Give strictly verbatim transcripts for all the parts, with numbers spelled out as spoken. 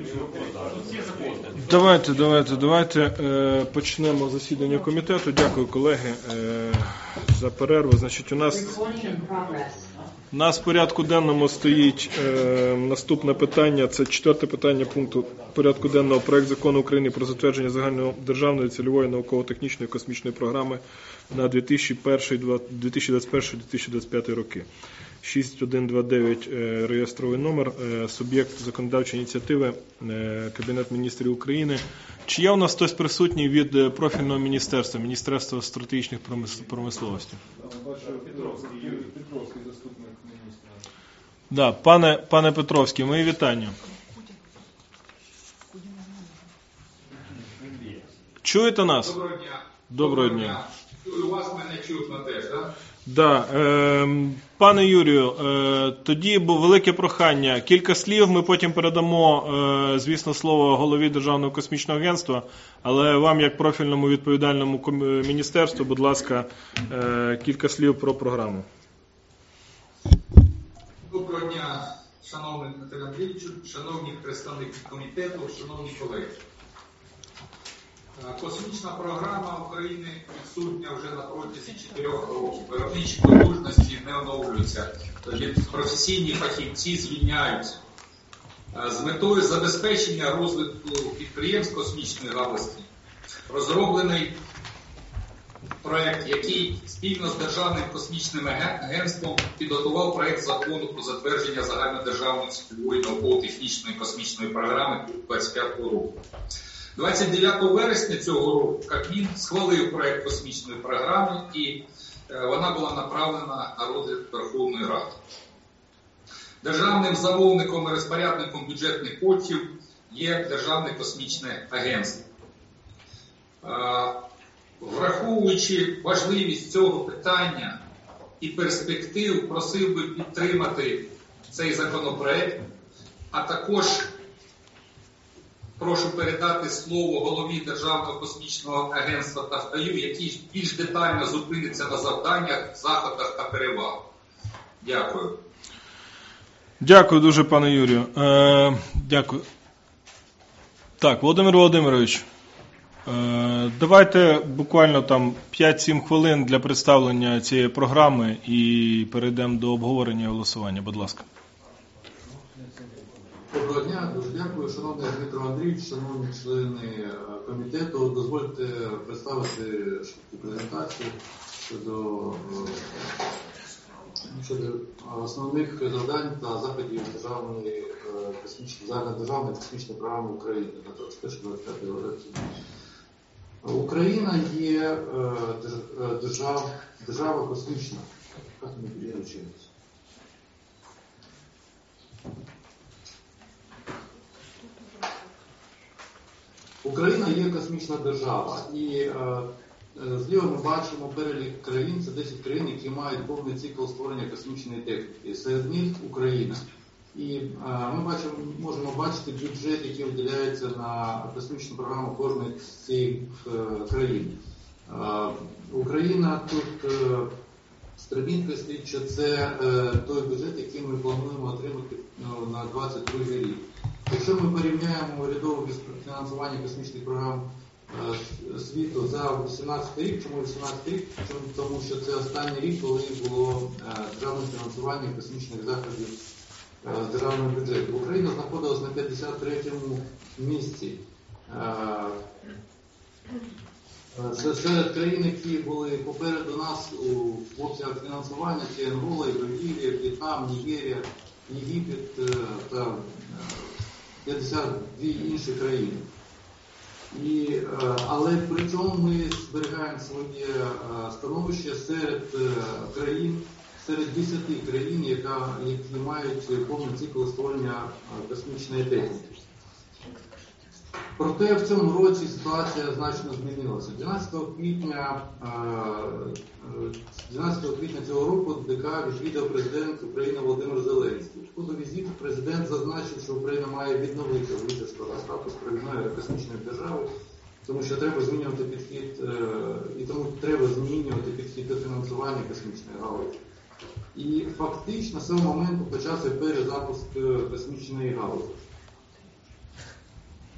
Давайте, давайте, давайте е, почнемо засідання комітету. Дякую, колеги, е, за перерву. Значить, у нас, у нас в порядку денному стоїть е, наступне питання. Це четверте питання пункту порядку денного. Проект закону України про затвердження загальнодержавної цільової науково-технічної космічної програми на дві тисячі двадцять перший - дві тисячі двадцять п'ятий роки. шість один два дев'ять реєстровий номер, суб'єкт законодавчої ініціативи Кабінет міністрів України. Чи є у нас хтось присутній від профільного міністерства, Міністерства стратегічних промисловості? Бачу, Петровський, Юрій Петровський, заступник міністра. Да, пане, пане Петровський, мої вітання. Чуєте нас? Доброго дня. Доброго дня. У вас мене чутно теж, так? Да, е, пане Юрію, е, тоді було велике прохання. Кілька слів ми потім передамо, е, звісно, слово голові Державного космічного агентства, але вам, як профільному відповідальному міністерству, будь ласка, е, кілька слів про програму. Доброго дня, шановний Дмитро Андрійович, шановні представники комітету, шановні колеги. Космічна програма України відсутня вже на протязі чотирьох років. Виробничі потужності не оновлюються, професійні фахівці звільняються. З метою забезпечення розвитку підприємств космічної галузі розроблений проєкт, який спільно з Державним космічним агентством підготував проєкт закону про затвердження загальнодержавної цільової науково-технічної космічної програми двадцять п'ятого року. двадцять дев'ятого вересня цього року Кабмін схвалив проєкт космічної програми і вона була направлена на розгляд Верховної Ради. Державним замовником і розпорядником бюджетних коштів є Державне космічне агентство. Враховуючи важливість цього питання і перспектив, просив би підтримати цей законопроект, а також прошу передати слово голові Державного космічного агентства Тавтаю, який більш детально зупиниться на завданнях, заходах та перевагах. Дякую. Дякую дуже, пане Юрію. Е, дякую. Так, Володимир Володимирович, е, давайте буквально там п'ять-сім хвилин для представлення цієї програми і перейдемо до обговорення і голосування. Будь ласка. Доброго дня, дуже дякую. Шановний Дмитро Андрійович, шановні члени комітету, дозвольте представити швидку презентацію щодо, щодо основних завдань та заходів Державної космічної, загальнодержавної космічної програми України на двадцять перший - двадцять п'ятий роки. Україна є держава, держава космічна. Як ми переручилися? Україна є космічна держава, і е, зліва ми бачимо перелік країн, це десять країн, які мають повний цикл створення космічної техніки. Серед них Україна. І е, ми бачимо, можемо бачити бюджет, який виділяється на космічну програму кожної з цих е, країн. Е, Україна тут е, стрімінка стоїть, що це е, той бюджет, який ми плануємо отримати ну, на двадцять другий рік. Якщо ми порівняємо рядове фінансування космічних програм е, світу за вісімнадцятий рік, чому вісімнадцятий рік? Чому? Тому що це останній рік, коли було е, державне фінансування космічних заходів е, з державного бюджету. Україна знаходилась на п'ятдесят третьому місці. Е, серед країн, які були попереду нас у обсягах фінансування, це Ангола, Бразилія, В'єтнам, Нігерія, Єгипет е, та е, п'ятдесят дві інші країни. І, але при цьому ми зберігаємо своє становище серед країн, серед десяти країн, яка, які мають повний цикл створення космічної техніки. Проте в цьому році ситуація значно змінилася. дванадцятого квітня цього року ДК відвідав президент України Володимир Зеленський. В ході візиту президент зазначив, що Україна має відновити лідерство та статус провідної аерокосмічної держави, тому що треба змінювати підхід, і тому треба змінювати підхід до фінансування космічної галузі. І фактично з цього моменту почався перезапуск космічної галузі.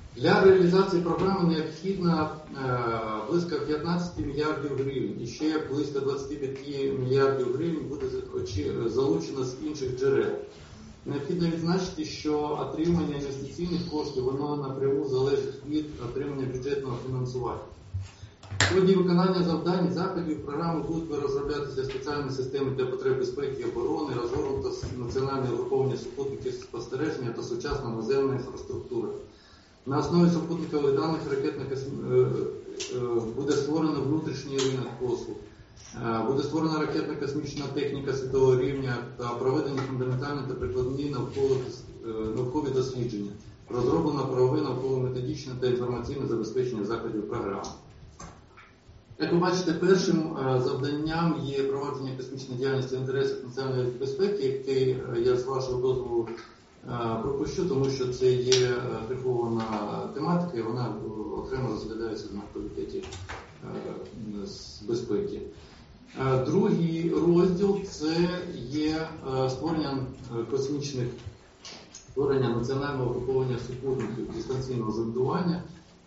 Для реалізації програми необхідно е, близько п'ятнадцять мільярдів гривень і ще близько двадцять п'ять мільярдів гривень буде залучено з інших джерел. Необхідно відзначити, що отримання інвестиційних коштів воно напряму залежить від отримання бюджетного фінансування. В ході виконання завдань і заходів програми будуть розроблятися спеціальні системи для потреб безпеки і оборони, розгорнуто національне угруповання супутників спостереження та сучасна наземна інфраструктура. На основі супутникових даних ракетних буде створено внутрішній ринок послуг, буде створена ракетно-космічна техніка світового рівня та проведені фундаментальні та прикладні наукові дослідження, розроблено правове, науково-методичне та інформаційне забезпечення заходів програми. Як ви бачите, першим завданням є провадження космічної діяльності в інтересах національної безпеки, яке я з вашого дозволу пропущу, тому що це є прихована тематика, і вона окремо розглядається на комітеті з безпеки. Другий розділ – це є створення космічних, створення національного угруповання супутників дистанційного зондування.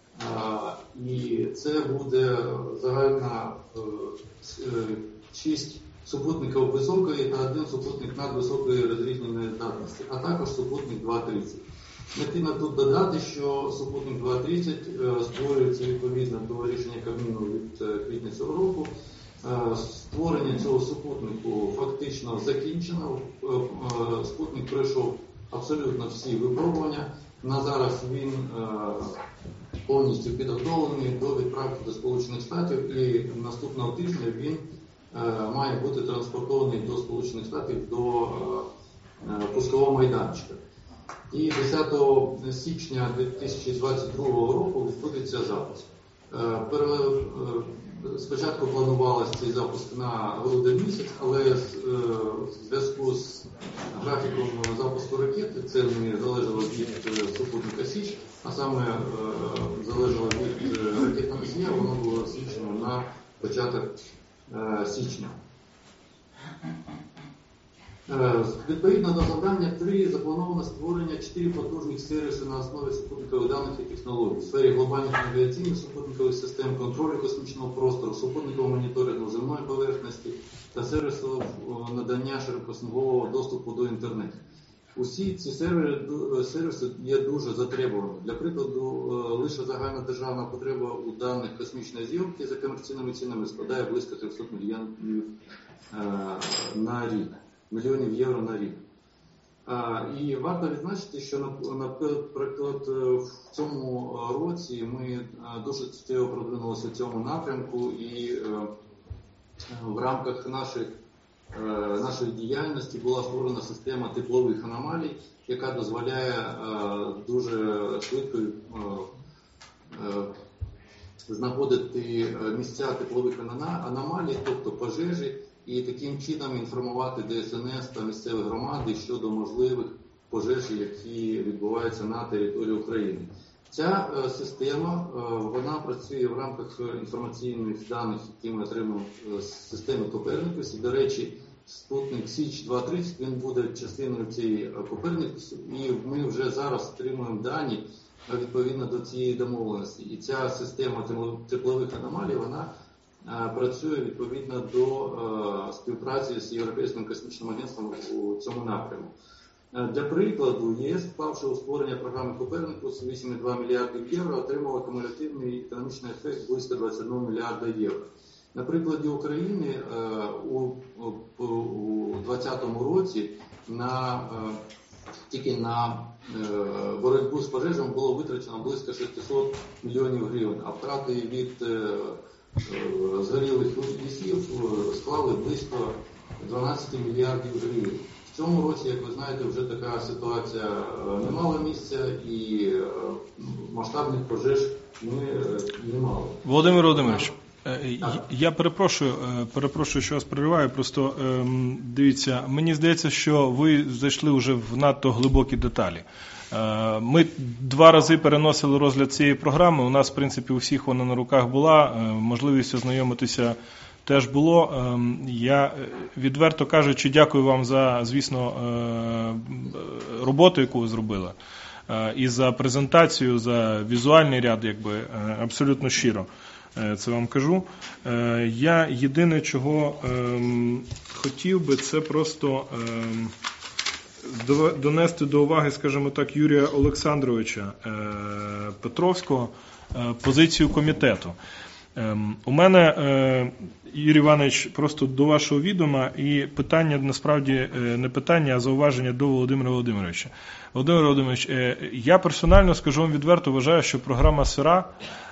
І це буде загальна шість супутників високої та один супутник надвисокої розрізненої здатності, а також супутник два тридцять. Необхідно тут додати, що супутник два тридцять створюється відповідно до рішення Кабміну від квітня цього року. Створення цього супутнику фактично закінчено. Спутник пройшов абсолютно всі випробування. На зараз він повністю підготовлений до відправки до Сполучених Штатів, і наступного тижня він має бути транспортований до Сполучених Штатів до пускового майданчика. І десятого січня дві тисячі двадцять другого року відбудеться запуск. Спочатку планувалося цей запуск на грудень місяць, але в зв'язку з графіком запуску ракети, це не залежало від супутника Січ, а саме залежало від ракетного носія, воно було розсічено на початок січня. Відповідно до завдання три заплановано створення чотири потужних сервіси на основі супутникових даних і технологій в сфері глобальних навігаційних супутникових систем, контролю космічного простору, супутникового моніторингу земної поверхності та сервісу надання широкосмугового доступу до інтернету. Усі ці сервіси є дуже затребуваними. Для прикладу, лише загальна державна потреба у даних космічної зйомки за комерційними цінами складає близько трьохсот мільйонів на рік. мільйонів євро на рік. А, і варто відзначити, що, наприклад, в цьому році ми дуже суттєво продвинулися в цьому напрямку, і е, в рамках наших, е, нашої діяльності була створена система теплових аномалій, яка дозволяє е, дуже швидко е, е, знаходити місця теплових аномалій, тобто пожежі, і таким чином інформувати ДСНС та місцеві громади щодо можливих пожеж, які відбуваються на території України. Ця е, система, е, вона працює в рамках інформаційних даних, які ми отримуємо з системи Коперникус. І, до речі, спутник Січ два тридцять, він буде частиною цієї Коперникусу, і ми вже зараз отримуємо дані відповідно до цієї домовленості. І ця система теплових аномалій, вона працює відповідно до е, співпраці з Європейським космічним агентством у цьому напрямку. Для прикладу, ЄС, вклавши у створення програми Коперникус вісім цілих два мільярдів євро, отримала кумулятивний економічний ефект близько двадцять один мільярда євро. На прикладі України е, у двадцятому році на, е, тільки на е, боротьбу з пожежами було витрачено близько шістсот мільйонів гривень, а втрати від е, згорілих лісів склали близько дванадцять мільярдів гривень. В цьому році, як ви знаєте, вже така ситуація не мала місця і масштабних пожеж ми не мали. Володимир Володимирович, я перепрошую, перепрошую, що вас перериваю, просто дивіться, мені здається, що ви зайшли вже в надто глибокі деталі. Ми два рази переносили розгляд цієї програми, у нас, в принципі, у всіх вона на руках була, можливість ознайомитися теж було. Я, відверто кажучи, дякую вам за, звісно, роботу, яку ви зробили. і за презентацію, за візуальний ряд, якби абсолютно щиро це вам кажу. Я єдине, чого хотів би, це просто донести до уваги, скажімо так, Юрія Олександровича Петровського позицію комітету. У мене, Юрій Іванович, просто до вашого відома, і питання, насправді, не питання, а зауваження до Володимира Володимировича. Володимир Володимирович, я персонально, скажу вам відверто, вважаю, що програма сира,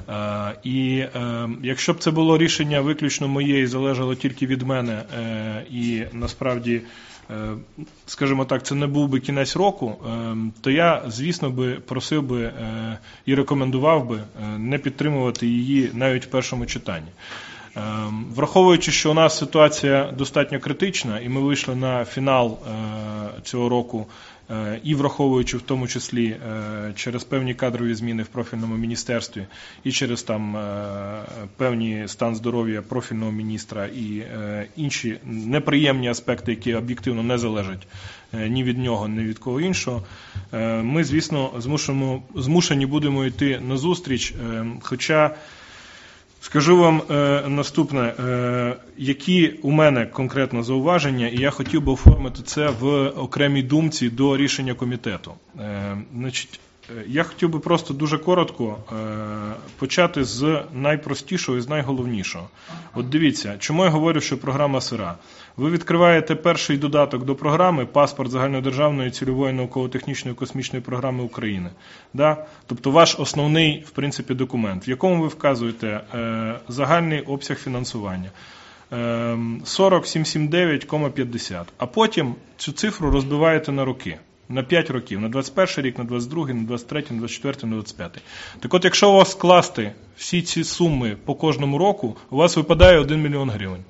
і якщо б це було рішення виключно моє і залежало тільки від мене, і насправді, скажімо так, це не був би кінець року, то я, звісно, би просив би і рекомендував би не підтримувати її навіть в першому читанні. Враховуючи, що у нас ситуація достатньо критична, і ми вийшли на фінал цього року, і враховуючи в тому числі через певні кадрові зміни в профільному міністерстві, і через там певні стан здоров'я профільного міністра і інші неприємні аспекти, які об'єктивно не залежать ні від нього, ні від кого іншого, ми, звісно, змушені, змушені будемо йти на зустріч, хоча скажу вам е, наступне, е, які у мене конкретно зауваження, і я хотів би оформити це в окремій думці до рішення комітету. Е, значить, я хотів би просто дуже коротко е, почати з найпростішого і з найголовнішого. От дивіться, чому я говорю, що програма сира? Ви відкриваєте перший додаток до програми «Паспорт загальнодержавної цільової науково-технічної космічної програми України». Да? Тобто ваш основний, в принципі, документ, в якому ви вказуєте е, загальний обсяг фінансування. Е, сорок сім сім дев'ять п'ятдесят. А потім цю цифру розбиваєте на роки. На п'ять років, на двадцять перший рік, на двадцять другий, на двадцять третій, на двадцять четвертий, на двадцять п'ятий. Так от, якщо у вас скласти всі ці суми по кожному року, у вас випадає один мільйон гривень.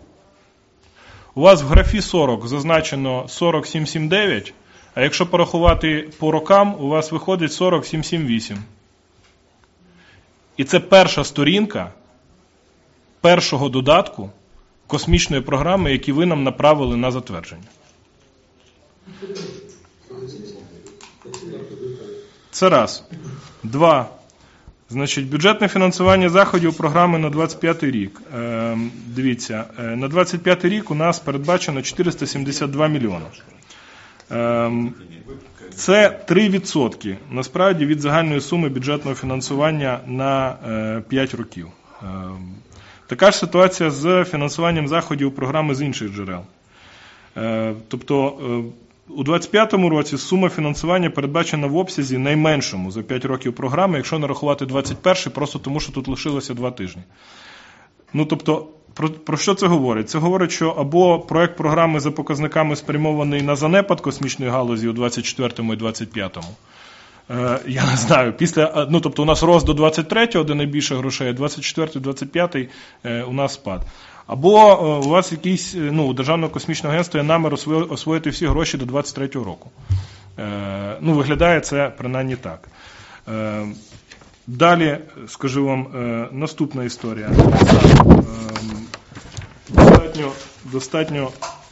У вас в графі сорок зазначено сорок сім сім дев'ять, а якщо порахувати по рокам, у вас виходить сорок сім сім вісім. І це перша сторінка першого додатку космічної програми, які ви нам направили на затвердження. Це раз. Два. Значить, бюджетне фінансування заходів програми на двадцять п'ятий рік. Е, дивіться, на двадцять п'ятий рік у нас передбачено чотириста сімдесят два мільйони. Е, це три відсотки, насправді, від загальної суми бюджетного фінансування на е, п'ять років. Е, така ж ситуація з фінансуванням заходів програми з інших джерел. Е, тобто, е, у двадцять п'ятому році сума фінансування передбачена в обсязі найменшому за п'ять років програми, якщо не рахувати двадцять перший, просто тому, що тут лишилося два тижні. Ну, тобто, про, про що це говорить? Це говорить, що або проект програми за показниками спрямований на занепад космічної галузі у двадцять четвертому і двадцять п'ятому. Е, я не знаю, після, ну, тобто у нас рост до двадцять третього, де найбільше грошей, а двадцять четвертий, двадцять п'ятий е, у нас спад. Або у вас якийсь, ну, у Державного космічного агентства є намір освоїти всі гроші до двадцять третього року. Е, ну, виглядає це принаймні так. Е, далі, скажу вам, е, наступна історія. Е, достатньо, достатньо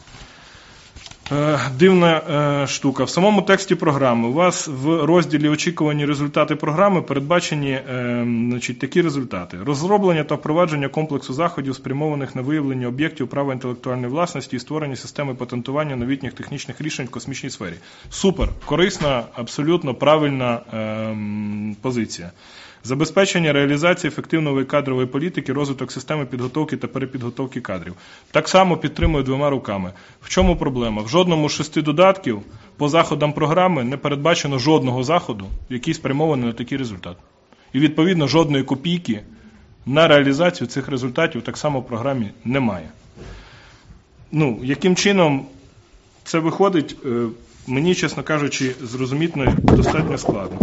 е, дивна е, штука. В самому тексті програми у вас в розділі «Очікувані результати програми» передбачені е, значить, такі результати. Розроблення та впровадження комплексу заходів, спрямованих на виявлення об'єктів права інтелектуальної власності і створення системи патентування новітніх технічних рішень в космічній сфері. Супер, корисна, абсолютно правильна е, позиція. Забезпечення реалізації ефективної кадрової політики, розвиток системи підготовки та перепідготовки кадрів. Так само підтримую двома руками. В чому проблема? В жодному з шести додатків по заходам програми не передбачено жодного заходу, який спрямований на такий результат. І, відповідно, жодної копійки на реалізацію цих результатів так само в програмі немає. Ну, яким чином це виходить, мені, чесно кажучи, зрозуміти достатньо складно.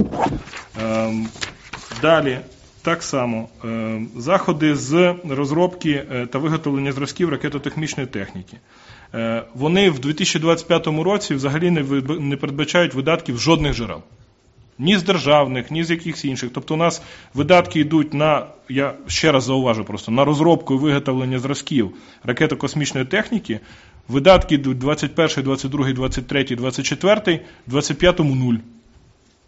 Далі, так само, заходи з розробки та виготовлення зразків ракетотехнічної техніки. Вони в дві тисячі двадцять п'ятому році взагалі не передбачають видатків жодних джерел. Ні з державних, ні з якихось інших. Тобто у нас видатки йдуть на, я ще раз зауважу просто, на розробку і виготовлення зразків ракетокосмічної техніки. Видатки йдуть двадцять перший, двадцять другий, двадцять третій, двадцять четвертий, двадцять п'ятому нуль.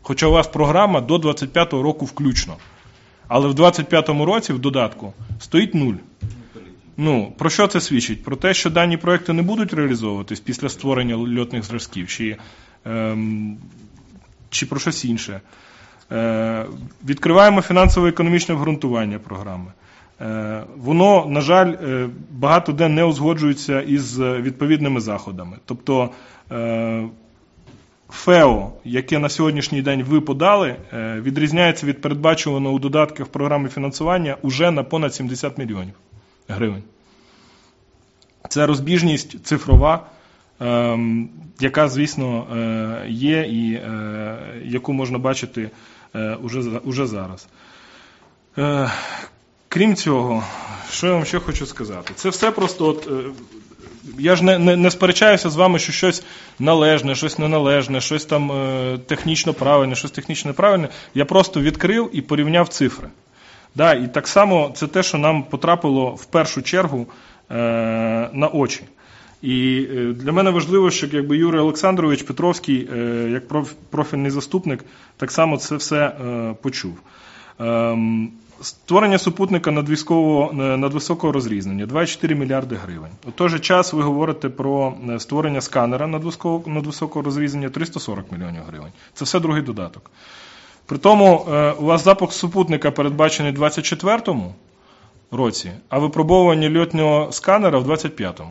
Хоча у вас програма до двадцять п'ятого року включно. Але в двадцять п'ятому році в додатку стоїть нуль. Ну, про що це свідчить? Про те, що дані проекти не будуть реалізовуватись після створення льотних зразків, чи, ем, чи про щось інше. Е, відкриваємо фінансово-економічне обґрунтування програми. Е, воно, на жаль, е, багато де не узгоджується із відповідними заходами. Тобто, е, ФЕО, яке на сьогоднішній день ви подали, е, відрізняється від передбачуваного у додатках програми фінансування уже на понад сімдесят мільйонів гривень. Це розбіжність цифрова, е, яка, звісно, е, є і е, яку можна бачити е, уже, уже зараз. Е, крім цього, що я вам ще хочу сказати? Це все просто, от, е, я ж не, не, не сперечаюся з вами, що щось належне, щось неналежне, щось там е, технічно правильне, щось технічно неправильне. Я просто відкрив і порівняв цифри. Да, і так само це те, що нам потрапило в першу чергу е, на очі. І е, для мене важливо, що якби Юрій Олександрович Петровський, е, як проф, профільний заступник, так само це все е, почув. Е, створення супутника надвійськового, надвисокого розрізнення – двадцять чотири мільярди гривень. У той же час ви говорите про створення сканера надвисокого, надвисокого розрізнення – триста сорок мільйонів гривень. Це все другий додаток. При тому у вас запуск супутника передбачений у двадцять четвертому році, а випробовування льотного сканера в двадцять п'ятому.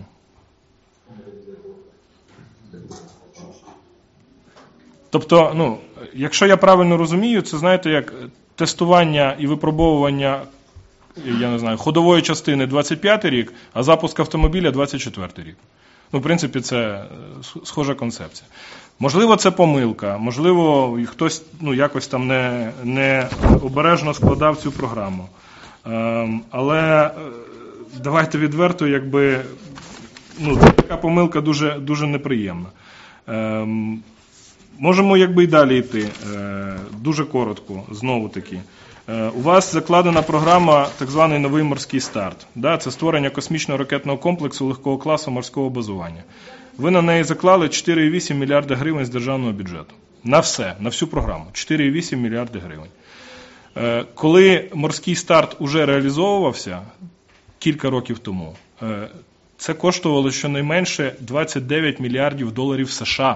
Тобто, ну, якщо я правильно розумію, це, знаєте, як тестування і випробовування, я не знаю, ходової частини двадцять п'ятий рік, а запуск автомобіля двадцять четвертий рік. Ну, в принципі, це схожа концепція. Можливо, це помилка, можливо, хтось ну, якось там не, не обережно складав цю програму. Ем, але давайте відверто, якби, ну, така помилка дуже, дуже неприємна. Ем, можемо якби і далі йти. Е, дуже коротко, знову таки. Е, у вас закладена програма так званий новий морський старт. Да? Це створення космічного ракетного комплексу легкого класу морського базування. Ви на неї заклали чотири цілих вісім десятих мільярда гривень з державного бюджету. На все, на всю програму. чотири цілих вісім десятих мільярда гривень. Е, коли морський старт уже реалізовувався кілька років тому, е, це коштувало щонайменше двадцять дев'ять мільярдів доларів США.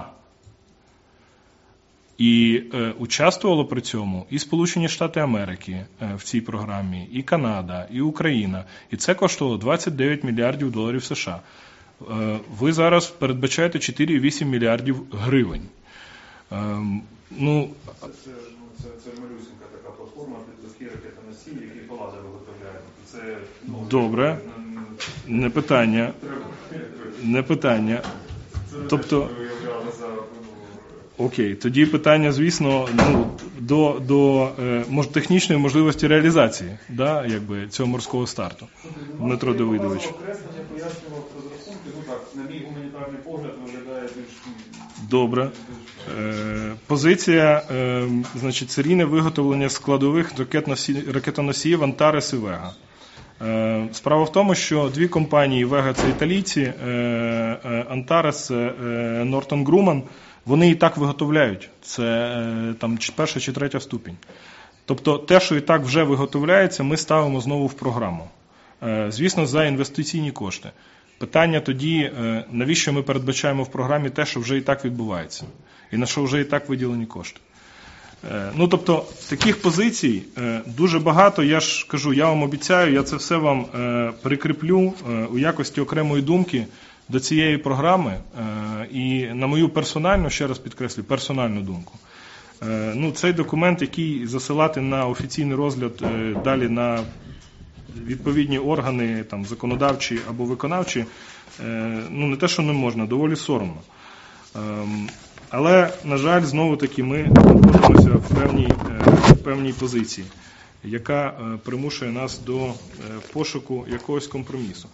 І е, участвувало при цьому і Сполучені Штати Америки е, в цій програмі, і Канада, і Україна. І це коштувало двадцять дев'ять мільярдів доларів США. Е, ви зараз передбачаєте чотири цілих вісім десятих мільярдів гривень. Е, ну, Це, це, це, це малюсенька така платформа, такі ракетоносії, які палати виготовляють. Це, ну, добре, не питання. Не питання. Це тобто... за... Окей, тоді питання, звісно, ну, до, до е, мож, технічної можливості реалізації, да, якби, цього морського старту. Дмитро Давидович. Окреслення пояснював розрахунки, ну так, на мій гуманітарний погляд виглядає більш... Добре. Е, позиція, е, значить, серійне виготовлення складових ракетоносіїв Антарес і Вега. Е, справа в тому, що дві компанії, Вега це італійці, е, е, Антарес, е, Нортон Груман, вони і так виготовляють. Це е, там перша чи третя ступінь. Тобто те, що і так вже виготовляється, ми ставимо знову в програму. Е, звісно, за інвестиційні кошти. Питання тоді, е, навіщо ми передбачаємо в програмі те, що вже і так відбувається. І на що вже і так виділені кошти. Е, ну, тобто, таких позицій е, дуже багато. Я ж кажу, я вам обіцяю, я це все вам е, прикріплю е, у якості окремої думки до цієї програми е, і на мою персональну, ще раз підкреслю, персональну думку. Е, ну, цей документ, який засилати на офіційний розгляд е, далі на відповідні органи, там, законодавчі або виконавчі, е, ну, не те, що не можна, доволі соромно. Е, але, на жаль, знову-таки ми знаходимося в певній, е, в певній позиції, яка е, примушує нас до е, пошуку якогось компромісу.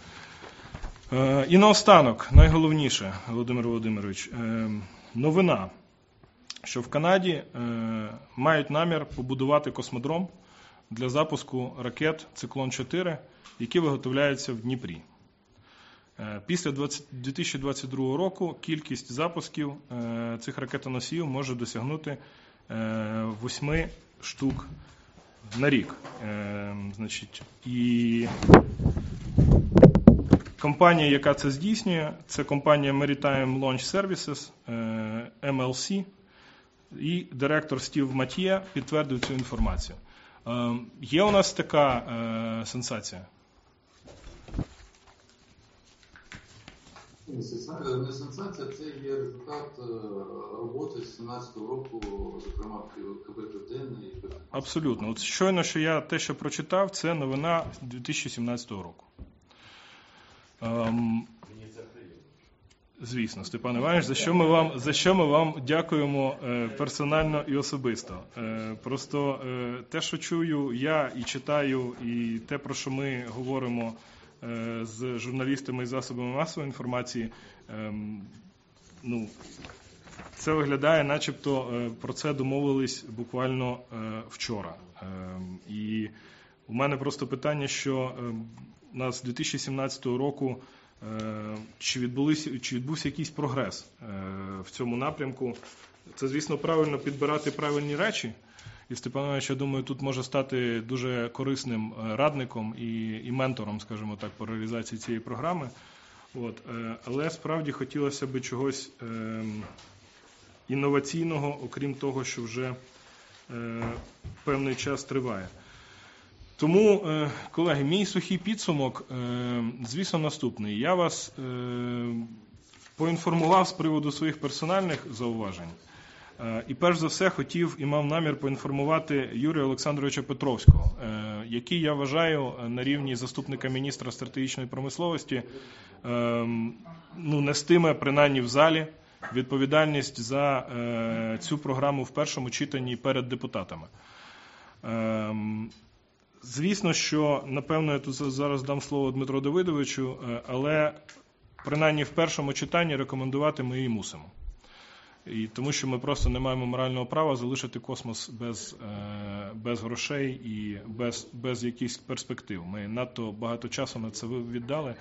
І наостанок, найголовніше, Володимир Володимирович, новина, що в Канаді мають намір побудувати космодром для запуску ракет «Циклон чотири», які виготовляються в Дніпрі. Після дві тисячі двадцять другого року кількість запусків цих ракетоносіїв може досягнути восьми штук на рік. Значить, і компанія, яка це здійснює, це компанія Maritime Launch Services, ем ел сі, і директор Стів Матьє підтвердив цю інформацію. Є у нас така сенсація? Не сенсація, це є результат роботи з сімнадцятого року, зокрема КБ Південне. Абсолютно. От щойно, що я те, що прочитав, це новина дві тисячі сімнадцятого року. Ем, звісно, Степан Іванович, за що ми вам, за що ми вам дякуємо е, персонально і особисто. Е, просто е, те, що чую я і читаю, і те, про що ми говоримо е, з журналістами і засобами масової інформації, е, ну, це виглядає, начебто е, про це домовились буквально е, вчора. Е, і у мене просто питання, що е, у нас з дві тисячі сімнадцятого року чи, відбулися, чи відбувся якийсь прогрес в цьому напрямку. Це, звісно, правильно підбирати правильні речі. І Степан Іванович, я думаю, тут може стати дуже корисним радником і, і ментором, скажімо так, по реалізації цієї програми. От. Але справді хотілося б чогось інноваційного, окрім того, що вже певний час триває. Тому, колеги, мій сухий підсумок, звісно, наступний. Я вас поінформував з приводу своїх персональних зауважень. І перш за все хотів і мав намір поінформувати Юрія Олександровича Петровського, який, я вважаю, на рівні заступника міністра стратегічної промисловості ну, нестиме, принаймні в залі, відповідальність за цю програму в першому читанні перед депутатами. Звісно, що, напевно, я тут зараз дам слово Дмитру Давидовичу, але принаймні в першому читанні рекомендувати ми її мусимо. І тому що ми просто не маємо морального права залишити космос без, без грошей і без, без якихось перспектив. Ми надто багато часу на це віддали.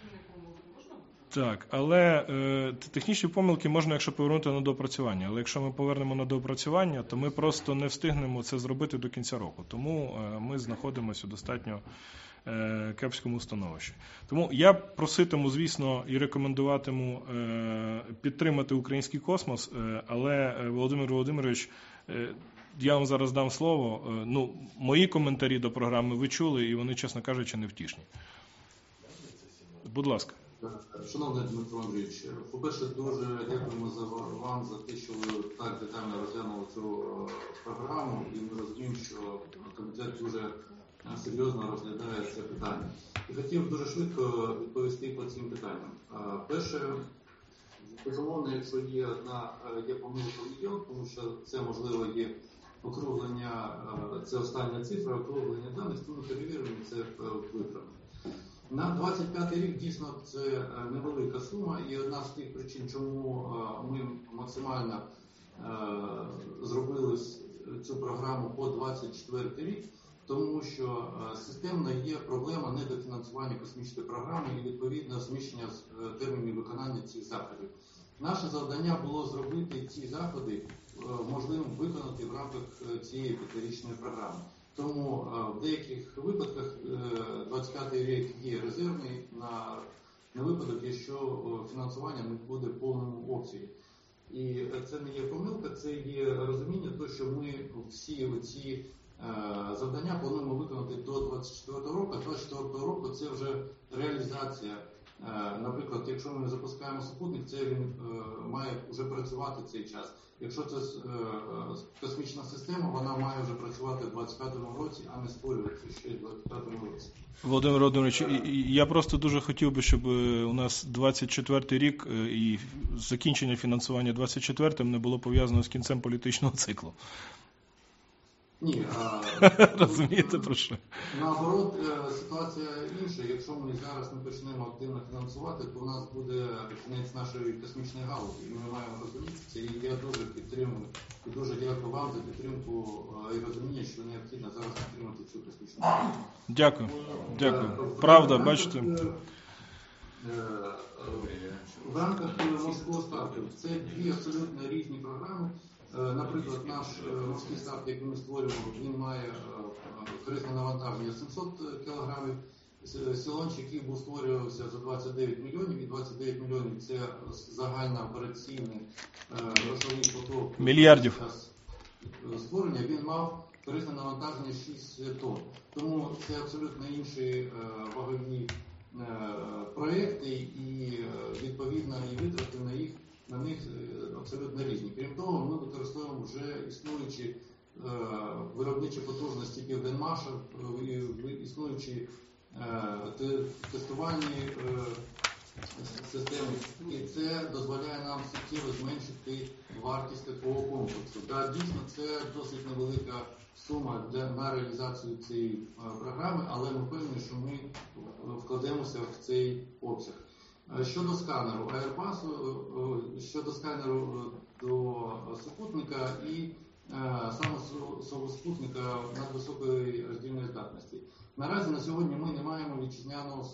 Так, але е, технічні помилки можна, якщо повернути на доопрацювання. Але якщо ми повернемо на доопрацювання, то ми просто не встигнемо це зробити до кінця року. Тому е, ми знаходимося у достатньо е, кепському становищі. Тому я проситиму, звісно, і рекомендуватиму е, підтримати український космос, е, але, Володимир Володимирович, е, я вам зараз дам слово. Е, ну, мої коментарі до програми ви чули, і вони, чесно кажучи, невтішні. Будь ласка. Шановний Дмитро Андрійович, по-перше, дуже дякуємо за вам за те, що ви так детально розглянули цю програму, і ми розуміємо, що комітет дуже серйозно розглядає це питання. І хотів дуже швидко відповісти по цим питанням. Перше, безумовно, якщо є одна є помилка в мільйон, тому що це, можливо, є округлення, це остання цифра, округлення даних, то ми перевіримо, це виправимо. На двадцять п'ятий рік дійсно це невелика сума, і одна з тих причин, чому ми максимально зробили цю програму по двадцять четвертий рік, тому що системно є проблема недофінансування космічної програми і відповідно зміщення термінів виконання цих заходів. Наше завдання було зробити ці заходи можливим виконати в рамках цієї п'ятирічної програми. Тому в деяких випадках двадцять п'ятий рік є резервний на, на випадок, якщо фінансування не буде в повному обсязі. І це не є помилка, це є розуміння, то, що ми всі ці завдання плануємо виконати до двадцять четвертого року. двадцять четвертого року це вже реалізація. Наприклад, якщо ми запускаємо супутник, це він має вже працювати цей час. Якщо це космічна система, вона має вже працювати в двадцять п'ятому році, а не створюватися ще в двадцять п'ятому році. Володимир Володимирович, я просто дуже хотів би, щоб у нас двадцять четвертий рік і закінчення фінансування двадцять четвертим не було пов'язано з кінцем політичного циклу. Ні, а, розумієте про що? Наоборот, ситуація інша. Якщо ми зараз не почнемо активно фінансувати, то у нас буде кінець нашої космічної галузі. І ми маємо розуміти це. І я дуже підтримую і дуже дякую вам за підтримку і розуміння, що необхідно зараз підтримати цю космічну галузь. Дякую. Дякую. Правда, бачите? В рамках морського старту це дві абсолютно різні програми. Наприклад, наш морський старт, який ми створюємо, він має корисне навантаження сімсот кілограмів. Сілонч, який був створювався за двадцять дев'ять мільйонів, і двадцять дев'ять мільйонів це загальна операційний грошовий поток мільярдів створення, він мав корисне навантаження шість тонн. Тому це абсолютно інші вагові проекти і відповідно і витрати на їх на них абсолютно різні. Крім того, ми використовуємо вже існуючі виробничі потужності Південмаша, існуючі тестувальні системи, і це дозволяє нам суттєво зменшити вартість такого комплексу. Да, дійсно, це досить невелика сума для, на реалізацію цієї програми, але ми впевнені, що ми вкладемося в цей обсяг. Щодо сканеру Airbus, щодо сканеру до супутника і саме супутника надвисокої роздільної здатності. Наразі на сьогодні ми не маємо вітчизняного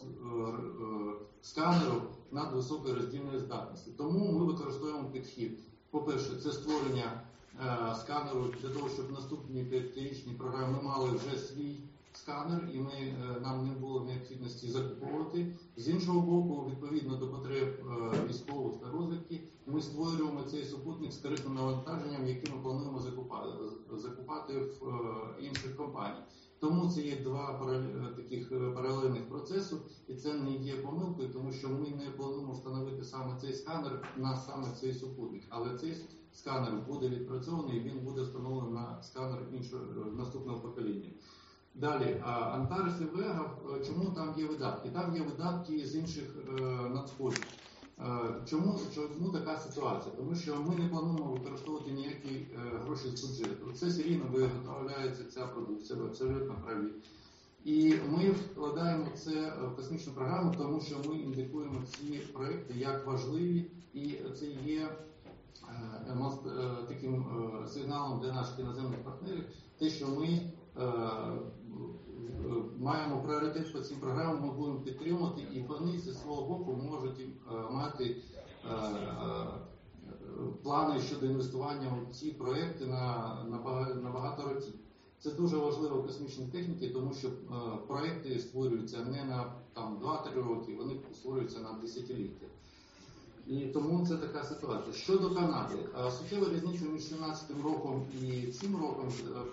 сканеру надвисокої роздільної здатності. Тому ми використовуємо підхід. По-перше, це створення сканеру для того, щоб в наступній п'ятирічній програмі ми мали вже свій сканер, і ми, нам не було необхідності закуповувати. З іншого боку, відповідно до потреб військових та розвідки, ми створюємо цей супутник з корисним навантаженням, який ми плануємо закупати, закупати в інших компаній. Тому це є два таких паралельних процеси, і це не є помилкою, тому що ми не плануємо встановити саме цей сканер на саме цей супутник, але цей сканер буде відпрацьований і він буде встановлений на сканер іншого наступного покоління. Далі, Антарес і Вега, чому там є видатки? Там є видатки з інших надходжень. Чому, чому така ситуація? Тому що ми не плануємо використовувати ніякі гроші з бюджету. Це серійно виготовляється ця продукція, ви абсолютно праві. І ми вкладаємо це в космічну програму, тому що ми індикуємо ці проекти як важливі, і це є таким сигналом для наших іноземних партнерів, те, що ми маємо пріоритет по цим програмам, ми будемо підтримувати, і вони зі свого боку можуть мати плани щодо інвестування в ці проекти на, на багато років. Це дуже важливо в космічній техніці, тому що проекти створюються не на там, два-три роки, вони створюються на десятиліття. І тому це така ситуація. Щодо Канади, суттєва різниця між сімнадцятим роком і цим роком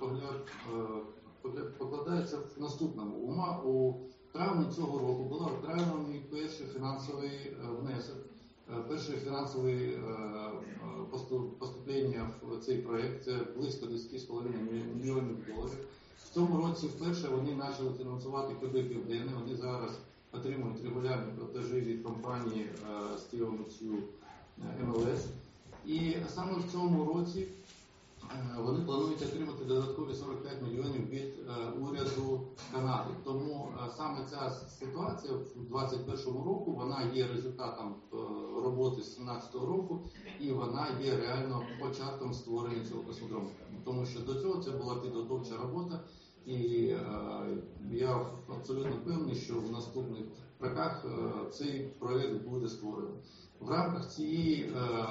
покладається в наступному. У травні цього року було отриманий перший фінансовий внесок, перше фінансове поступлення в цей проєкт, це близько десять з половиною мільйонів доларів. В цьому році вперше вони почали фінансувати КБ «Південне», вони зараз отримують регулярні платежі від компанії Стівенцю ем ел ес. І саме в цьому році вони планують отримати додаткові сорок п'ять мільйонів від уряду Канади. Тому саме ця ситуація в двадцять першому року, вона є результатом роботи з сімнадцятого року, і вона є реально початком створення цього космодрому. Тому що до цього це була підготовча робота, і я абсолютно впевнений, що в наступних роках цей проєкт буде створений. В рамках цієї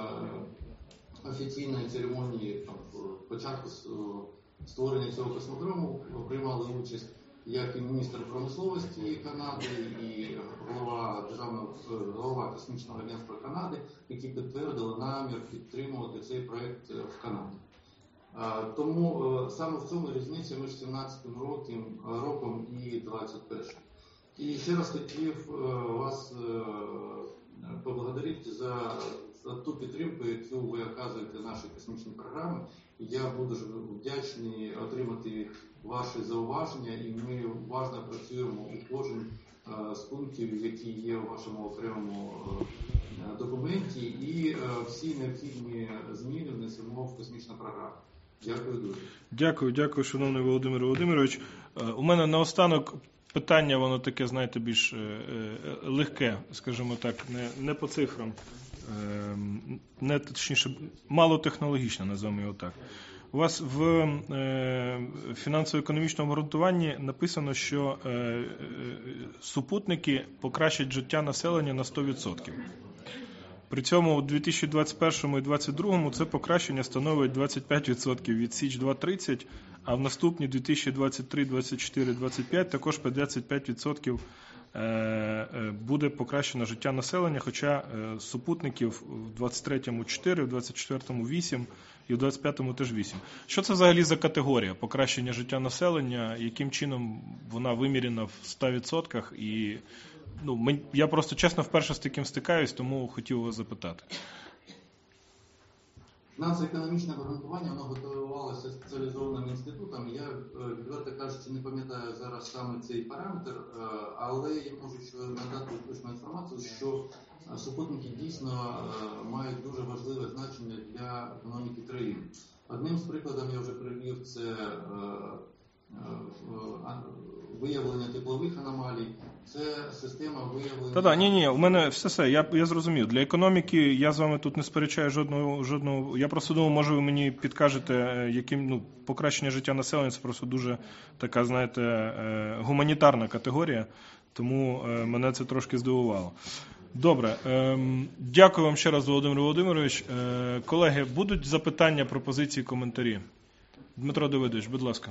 офіційної церемонії там, початку створення цього космодрому приймали участь як і міністр промисловості Канади, і голова державного голова космічного агентства Канади, які підтвердили намір підтримувати цей проєкт в Канаді. Тому саме в цьому різниця між сімнадцятим роком, роком і двадцять першим. І ще раз хотів вас поблагодарити за, за ту підтримку, яку ви оказуєте нашій космічній програмі. Я буду вдячний отримати ваші зауваження, і ми уважно працюємо у кожен з пунктів, які є у вашому окремому документі, і всі необхідні зміни внесемо в космічну програму. Дякую дуже. Дякую, дякую, шановний Володимир Володимирович. У мене наостанок питання, воно таке, знаєте, більш легке, скажімо так, не, не по цифрам, не, точніше, малотехнологічне, називаємо його так. У вас в фінансово-економічному обґрунтуванні написано, що супутники покращать життя населення на сто відсотків. При цьому у дві тисячі двадцять першому і дві тисячі двадцять другому це покращення становить двадцять п'ять відсотків від Січ два тридцять, а в наступні дві тисячі двадцять три, двадцять чотири, двадцять п'ять також двадцять п'ять відсотків буде покращено життя населення, хоча супутників в двадцять третьому чотири, в двадцять четвертому вісім і в двадцять п'ятому теж вісім. Що це взагалі за категорія покращення життя населення, яким чином вона вимірена в ста відсотках? І ну, ми, я просто чесно вперше з таким стикаюсь, тому хотів вас запитати. Фінансово-економічне обґрунтування, воно готувалося спеціалізованим інститутом. Я, відверто кажучи, не пам'ятаю зараз саме цей параметр, але я можу надати точну інформацію, що супутники дійсно мають дуже важливе значення для економіки країни. Одним з прикладів я вже привів це виявлення теплових аномалій, це система виявлення... Та-да, ні-ні, у мене все-все, я, я зрозумів. Для економіки я з вами тут не сперечаю жодного, жодного... Я просто думав, може ви мені підкажете, яким, ну, покращення життя населення, це просто дуже така, знаєте, гуманітарна категорія, тому мене це трошки здивувало. Добре, дякую вам ще раз, Володимир Володимирович. Колеги, будуть запитання, пропозиції, коментарі? Дмитро Давидович, будь ласка.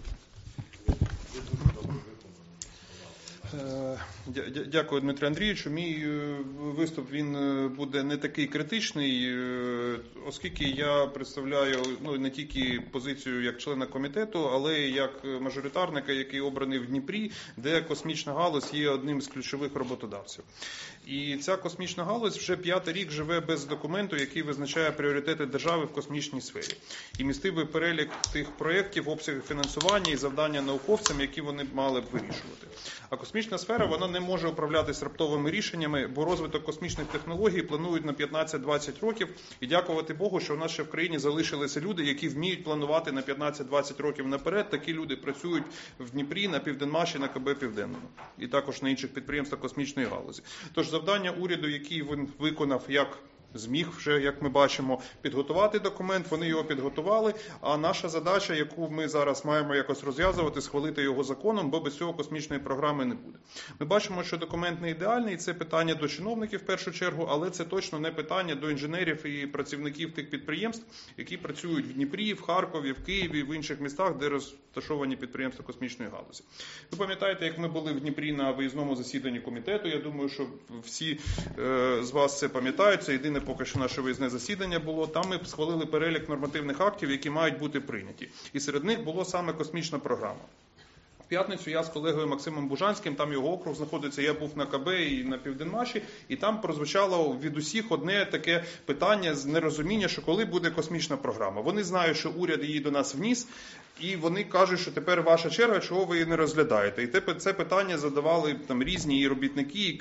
Дякую, Дмитро Андрійовичу. Мій виступ, він буде не такий критичний, оскільки я представляю ну, не тільки позицію як члена комітету, але й як мажоритарника, який обраний в Дніпрі, де космічна галузь є одним з ключових роботодавців. І ця космічна галузь вже п'ятий рік живе без документу, який визначає пріоритети держави в космічній сфері. І містивий перелік тих проєктів, обсягів фінансування і завдання науковцям, які вони мали б вирішувати. А космічна сфера, вона не може управлятися раптовими рішеннями, бо розвиток космічних технологій планують на п'ятнадцять-двадцять років. І дякувати Богу, що в нас ще в країні залишилися люди, які вміють планувати на п'ятнадцять-двадцять років наперед. Такі люди працюють в Дніпрі, на Південмаші, на КБ Південному. І також на інших підприємствах космічної галузі. Тож завдання уряду, який він виконав як зміг вже, як ми бачимо, підготувати документ, вони його підготували, а наша задача, яку ми зараз маємо якось розв'язувати, схвалити його законом, бо без цього космічної програми не буде. Ми бачимо, що документ не ідеальний, це питання до чиновників в першу чергу, але це точно не питання до інженерів і працівників тих підприємств, які працюють в Дніпрі, в Харкові, в Києві, в інших містах, де розташовані підприємства космічної галузі. Ви пам'ятаєте, як ми були в Дніпрі на виїзному засіданні комітету, я думаю, що всі е, з вас це пам'ятають, це єдине поки що наше виїзне засідання було, там ми схвалили перелік нормативних актів, які мають бути прийняті. І серед них було саме космічна програма. В п'ятницю я з колегою Максимом Бужанським, там його округ знаходиться, я був на КБ і на Південмаші, і там прозвучало від усіх одне таке питання з нерозуміння, що коли буде космічна програма. Вони знають, що уряд її до нас вніс, і вони кажуть, що тепер ваша черга, чого ви її не розглядаєте. І це питання задавали там різні і робітники, і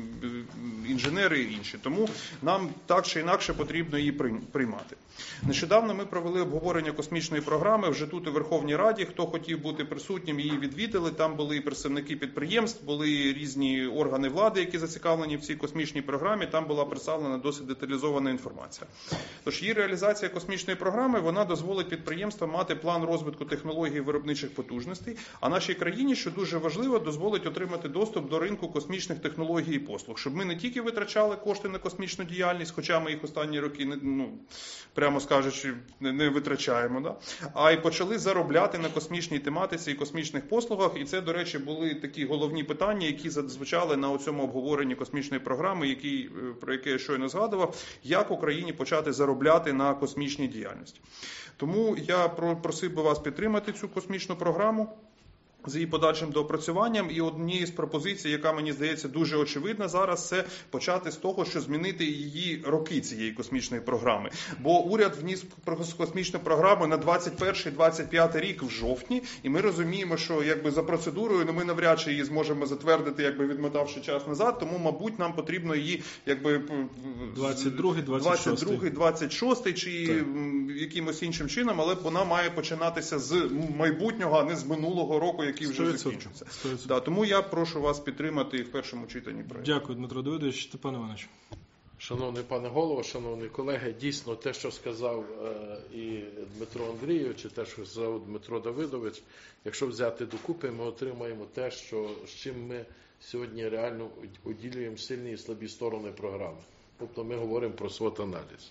інженери і інші. Тому нам так чи інакше потрібно її приймати. Нещодавно ми провели обговорення космічної програми вже тут у Верховній Раді. Хто хотів бути присутнім, її відвідали. Там були і представники підприємств, були і різні органи влади, які зацікавлені в цій космічній програмі. Там була представлена досить деталізована інформація. Тож її реалізація космічної програми, вона дозволить підприємствам мати план розвитку технологій виробничих потужностей, а нашій країні, що дуже важливо, дозволить отримати доступ до ринку космічних технологій і послуг, щоб ми не тільки витрачали кошти на космічну діяльність, хоча ми їх останні роки, не, ну, прямо скажучи, не, не витрачаємо, да? А й почали заробляти на космічній тематиці і космічних послугах. І це, до речі, були такі головні питання, які зазвучали на цьому обговоренні космічної програми, які, про яке я щойно згадував, як Україні почати заробляти на космічній діяльності. Тому я просив би вас підтримати цю космічну програму з її подальшим доопрацюванням. І однією з пропозицій, яка, мені здається, дуже очевидна зараз, це почати з того, що змінити її роки цієї космічної програми. Бо уряд вніс космічну програму на двадцять перший - двадцять п'ятий рік в жовтні, і ми розуміємо, що якби за процедурою, ну, ми навряд чи її зможемо затвердити, якби відмотавши час назад, тому, мабуть, нам потрібно її якби двадцять другий - двадцять шостий чи так, якимось іншим чином, але вона має починатися з майбутнього, а не з минулого року, який вже закінчився. Да, тому я прошу вас підтримати в першому читанні проєкту. Дякую, Дмитро Давидович. Степан Іванович. Шановний пане голово, шановні колеги, дійсно те, що сказав е, і Дмитро Андрійович, і те, що сказав Дмитро Давидович, якщо взяти докупи, ми отримаємо те, що, з чим ми сьогодні реально уділюємо сильні і слабі сторони програми. Тобто ми говоримо про свот-аналіз.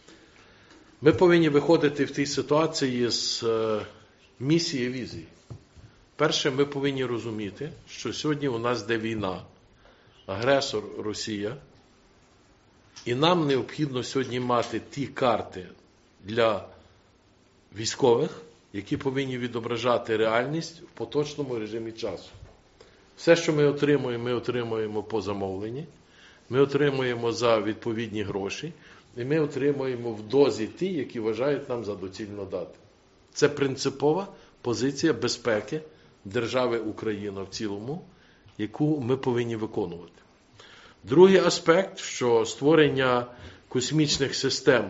Ми повинні виходити в тій ситуації з е, місії візії. Перше, ми повинні розуміти, що сьогодні у нас йде війна, агресор Росія, і нам необхідно сьогодні мати ті карти для військових, які повинні відображати реальність в поточному режимі часу. Все, що ми отримуємо, ми отримуємо по замовленні, ми отримуємо за відповідні гроші, і ми отримуємо в дозі ті, які вважають нам за доцільно дати. Це принципова позиція безпеки держави Україна в цілому, яку ми повинні виконувати. Другий аспект, що створення космічних систем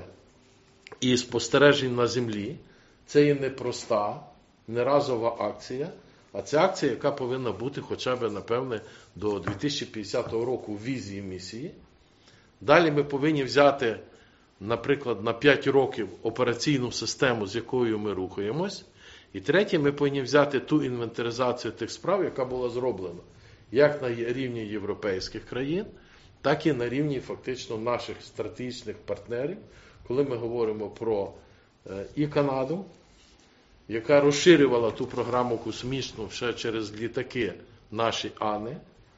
і спостережень на Землі, це є не проста, не разова акція, а це акція, яка повинна бути хоча б, напевне, до дві тисячі п'ятдесятого року в візії місії. Далі ми повинні взяти, наприклад, на п'ять років операційну систему, з якою ми рухаємось. І третє, ми повинні взяти ту інвентаризацію тих справ, яка була зроблена як на рівні європейських країн, так і на рівні фактично наших стратегічних партнерів, коли ми говоримо про і Канаду, яка розширювала ту програму космічну ще через літаки наші Ани.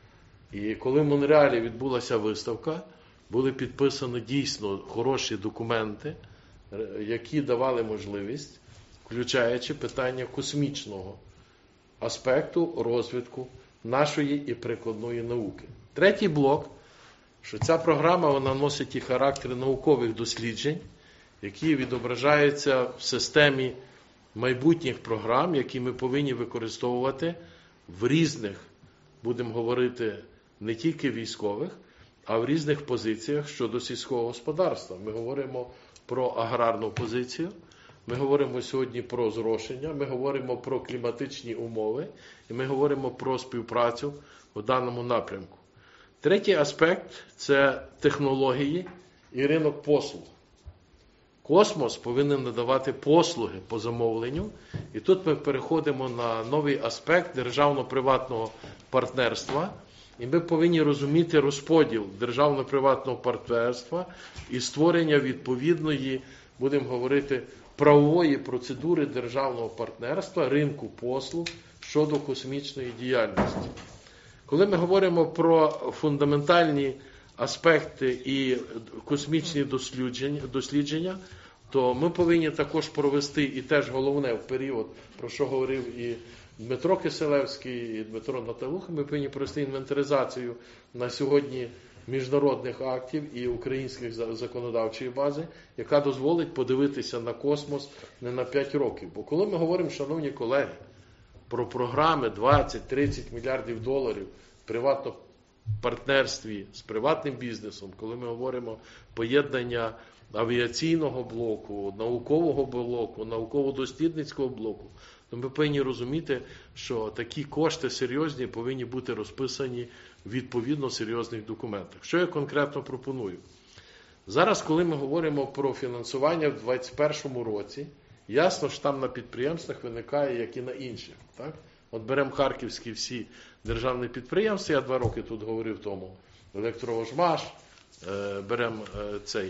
І коли в Монреалі відбулася виставка, були підписані дійсно хороші документи, які давали можливість, включаючи питання космічного аспекту розвитку нашої і прикладної науки. Третій блок, що ця програма вона носить і характер наукових досліджень, які відображаються в системі майбутніх програм, які ми повинні використовувати в різних, будемо говорити, не тільки військових, а в різних позиціях щодо сільського господарства. Ми говоримо про аграрну позицію, ми говоримо сьогодні про зрошення, ми говоримо про кліматичні умови, і ми говоримо про співпрацю в даному напрямку. Третій аспект – це технології і ринок послуг. Космос повинен надавати послуги по замовленню, і тут ми переходимо на новий аспект державно-приватного партнерства, і ми повинні розуміти розподіл державно-приватного партнерства і створення відповідної, будемо говорити, правової процедури державного партнерства, ринку послуг щодо космічної діяльності. Коли ми говоримо про фундаментальні аспекти і космічні дослідження, дослідження, то ми повинні також провести, і теж головне в період, про що говорив і Дмитро Киселевський, і Дмитро Наталуха, ми повинні провести інвентаризацію на сьогодні міжнародних актів і українських законодавчої бази, яка дозволить подивитися на космос не на п'ять років. Бо коли ми говоримо, шановні колеги, про програми двадцять-тридцять мільярдів доларів в приватному партнерстві з приватним бізнесом, коли ми говоримо поєднання авіаційного блоку, наукового блоку, науково-дослідницького блоку, то ми повинні розуміти, що такі кошти серйозні повинні бути розписані в відповідно серйозних документах. Що я конкретно пропоную? Зараз, коли ми говоримо про фінансування в двадцять першому році, ясно, що там на підприємствах виникає, як і на інших. Так? От беремо харківські всі державні підприємства, я два роки тут говорив тому, Електровожмаш, беремо цей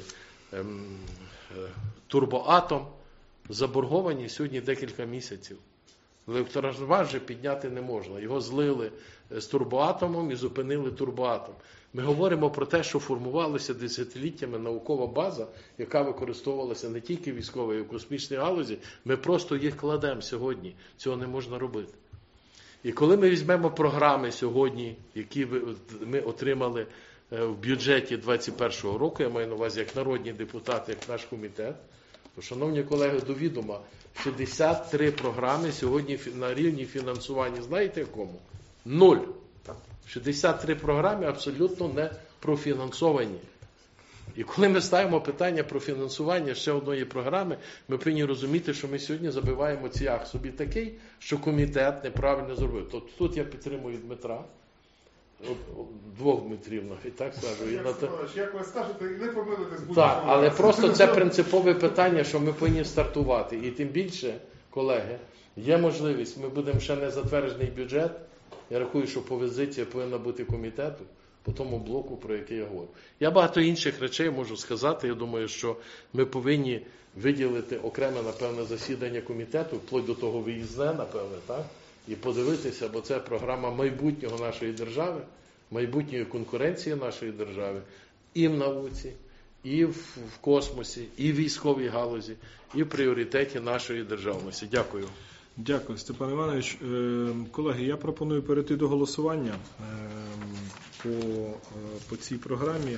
Турбоатом, заборговані сьогодні декілька місяців. Електровожмаш вже підняти не можна. Його злили з Турбоатомом і зупинили Турбоатом. Ми говоримо про те, що формувалася десятиліттями наукова база, яка використовувалася не тільки в військовій, а й в космічній галузі. Ми просто їх кладемо сьогодні. Цього не можна робити. І коли ми візьмемо програми сьогодні, які ми отримали в бюджеті двадцять першого року, я маю на увазі як народні депутати, як наш комітет, то, шановні колеги, до відома, шістдесят три програми сьогодні на рівні фінансування, знаєте якому? Нуль. шістдесят три програми абсолютно не профінансовані. І коли ми ставимо питання про фінансування ще одної програми, ми повинні розуміти, що ми сьогодні забиваємо цвях собі такий, що комітет неправильно зробив. Тобто тут я підтримую Дмитра, двох Дмитрів, і так скажу. І на те... Як ви скажете, не помилитесь будь-що. Так, але просто це принципове питання, що ми повинні стартувати. І тим більше, колеги, є можливість, ми будемо ще не затверджений бюджет. Я рахую, що позиція повинна бути комітету. по тому блоку, про який я говорю. Я багато інших речей можу сказати. Я думаю, що ми повинні виділити окреме, напевне, засідання комітету, вплоть до того виїзне, напевне, так? І подивитися, бо це програма майбутнього нашої держави, майбутньої конкуренції нашої держави і в науці, і в, в космосі, і в військовій галузі, і в пріоритеті нашої державності. Дякую. Дякую, Степан Іванович. Колеги, я пропоную перейти до голосування по, по цій програмі.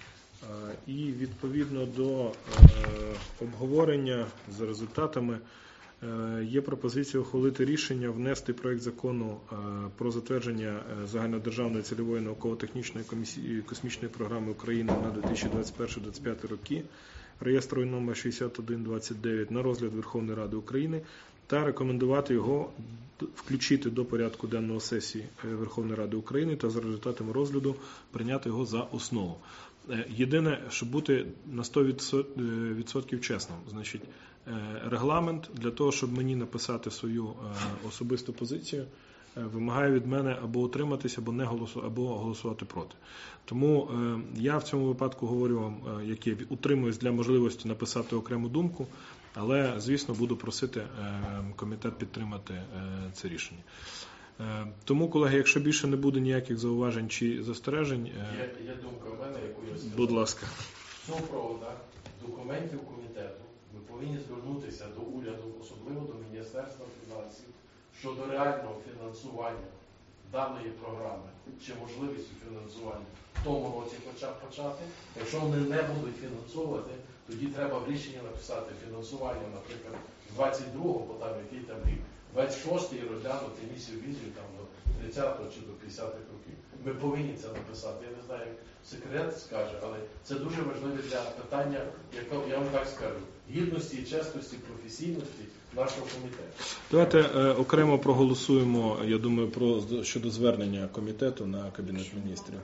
І відповідно до обговорення за результатами є пропозиція ухвалити рішення внести проект закону про затвердження загальнодержавної цільової науково-технічної космічної програми України на дві тисячі двадцять перший - двадцять п'ятий роки, реєстровий номер шістдесят один двадцять дев'ять, на розгляд Верховної Ради України та рекомендувати його включити до порядку денного сесії Верховної Ради України та за результатами розгляду прийняти його за основу. Єдине, щоб бути на сто відсотків чесним, значить, регламент для того, щоб мені написати свою особисту позицію, вимагає від мене або утриматися, або не голосувати, або голосувати проти. Тому я в цьому випадку говорю вам, як я утримуюсь для можливості написати окрему думку, але, звісно, буду просити комітет підтримати це рішення. Тому, колеги, якщо більше не буде ніяких зауважень чи застережень... Є, є думка в мене, яку я сказав. Будь ласка. В супроводах документів комітету ми повинні звернутися до уряду, особливо до Міністерства фінансів, щодо реального фінансування даної програми, чи можливістю фінансування в тому році хоча б почати. Якщо вони не будуть фінансувати, тоді треба в рішенні написати фінансування, наприклад, з двадцять другого, бо там який там рік, двадцять шостий і розглянути місію візію там до тридцятого чи до п'ятдесятих років. Ми повинні це написати. Я не знаю, як секрет скаже, але це дуже важливе для питання, яке, я вам так скажу, гідності, чесності, професійності нашого комітету. Давайте е, окремо проголосуємо, я думаю, про щодо звернення комітету на Кабінет міністрів.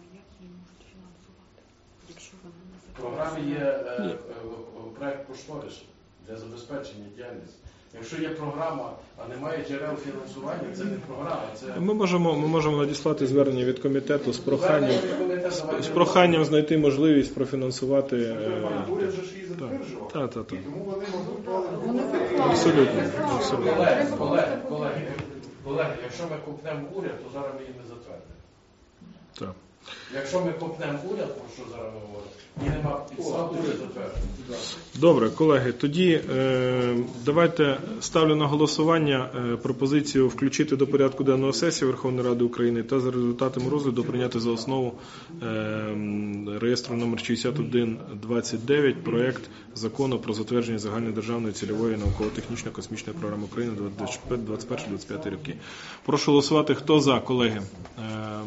В програмі є е, е, проект кошторис для забезпечення діяльності. Якщо є програма, а немає джерел фінансування, це не програма. Це... Ми можемо, ми можемо надіслати звернення від комітету з проханням, з проханням знайти можливість профінансувати. Уряд же ж її затверджував. Так, так, так. Тому вони можуть... Абсолютно. Абсолютно. Колеги, колеги, колеги, колеги, якщо ми купнемо уряд, то зараз ми її не затвердимо. Так. Якщо ми купнемо уряд, про що зараз ми говоримо, і нема підстав, то не затвердимо. Добре, колеги, тоді е, давайте ставлю на голосування е, пропозицію включити до порядку денного сесії Верховної Ради України та за результатами розгляду прийняти за основу е, реєстру номер шістдесят один двадцять дев'ять проект закону про затвердження загальнодержавної цільової науково-технічної космічної програми України двадцять перший - двадцять п'ятий роки. Прошу голосувати, хто за, колеги. Е,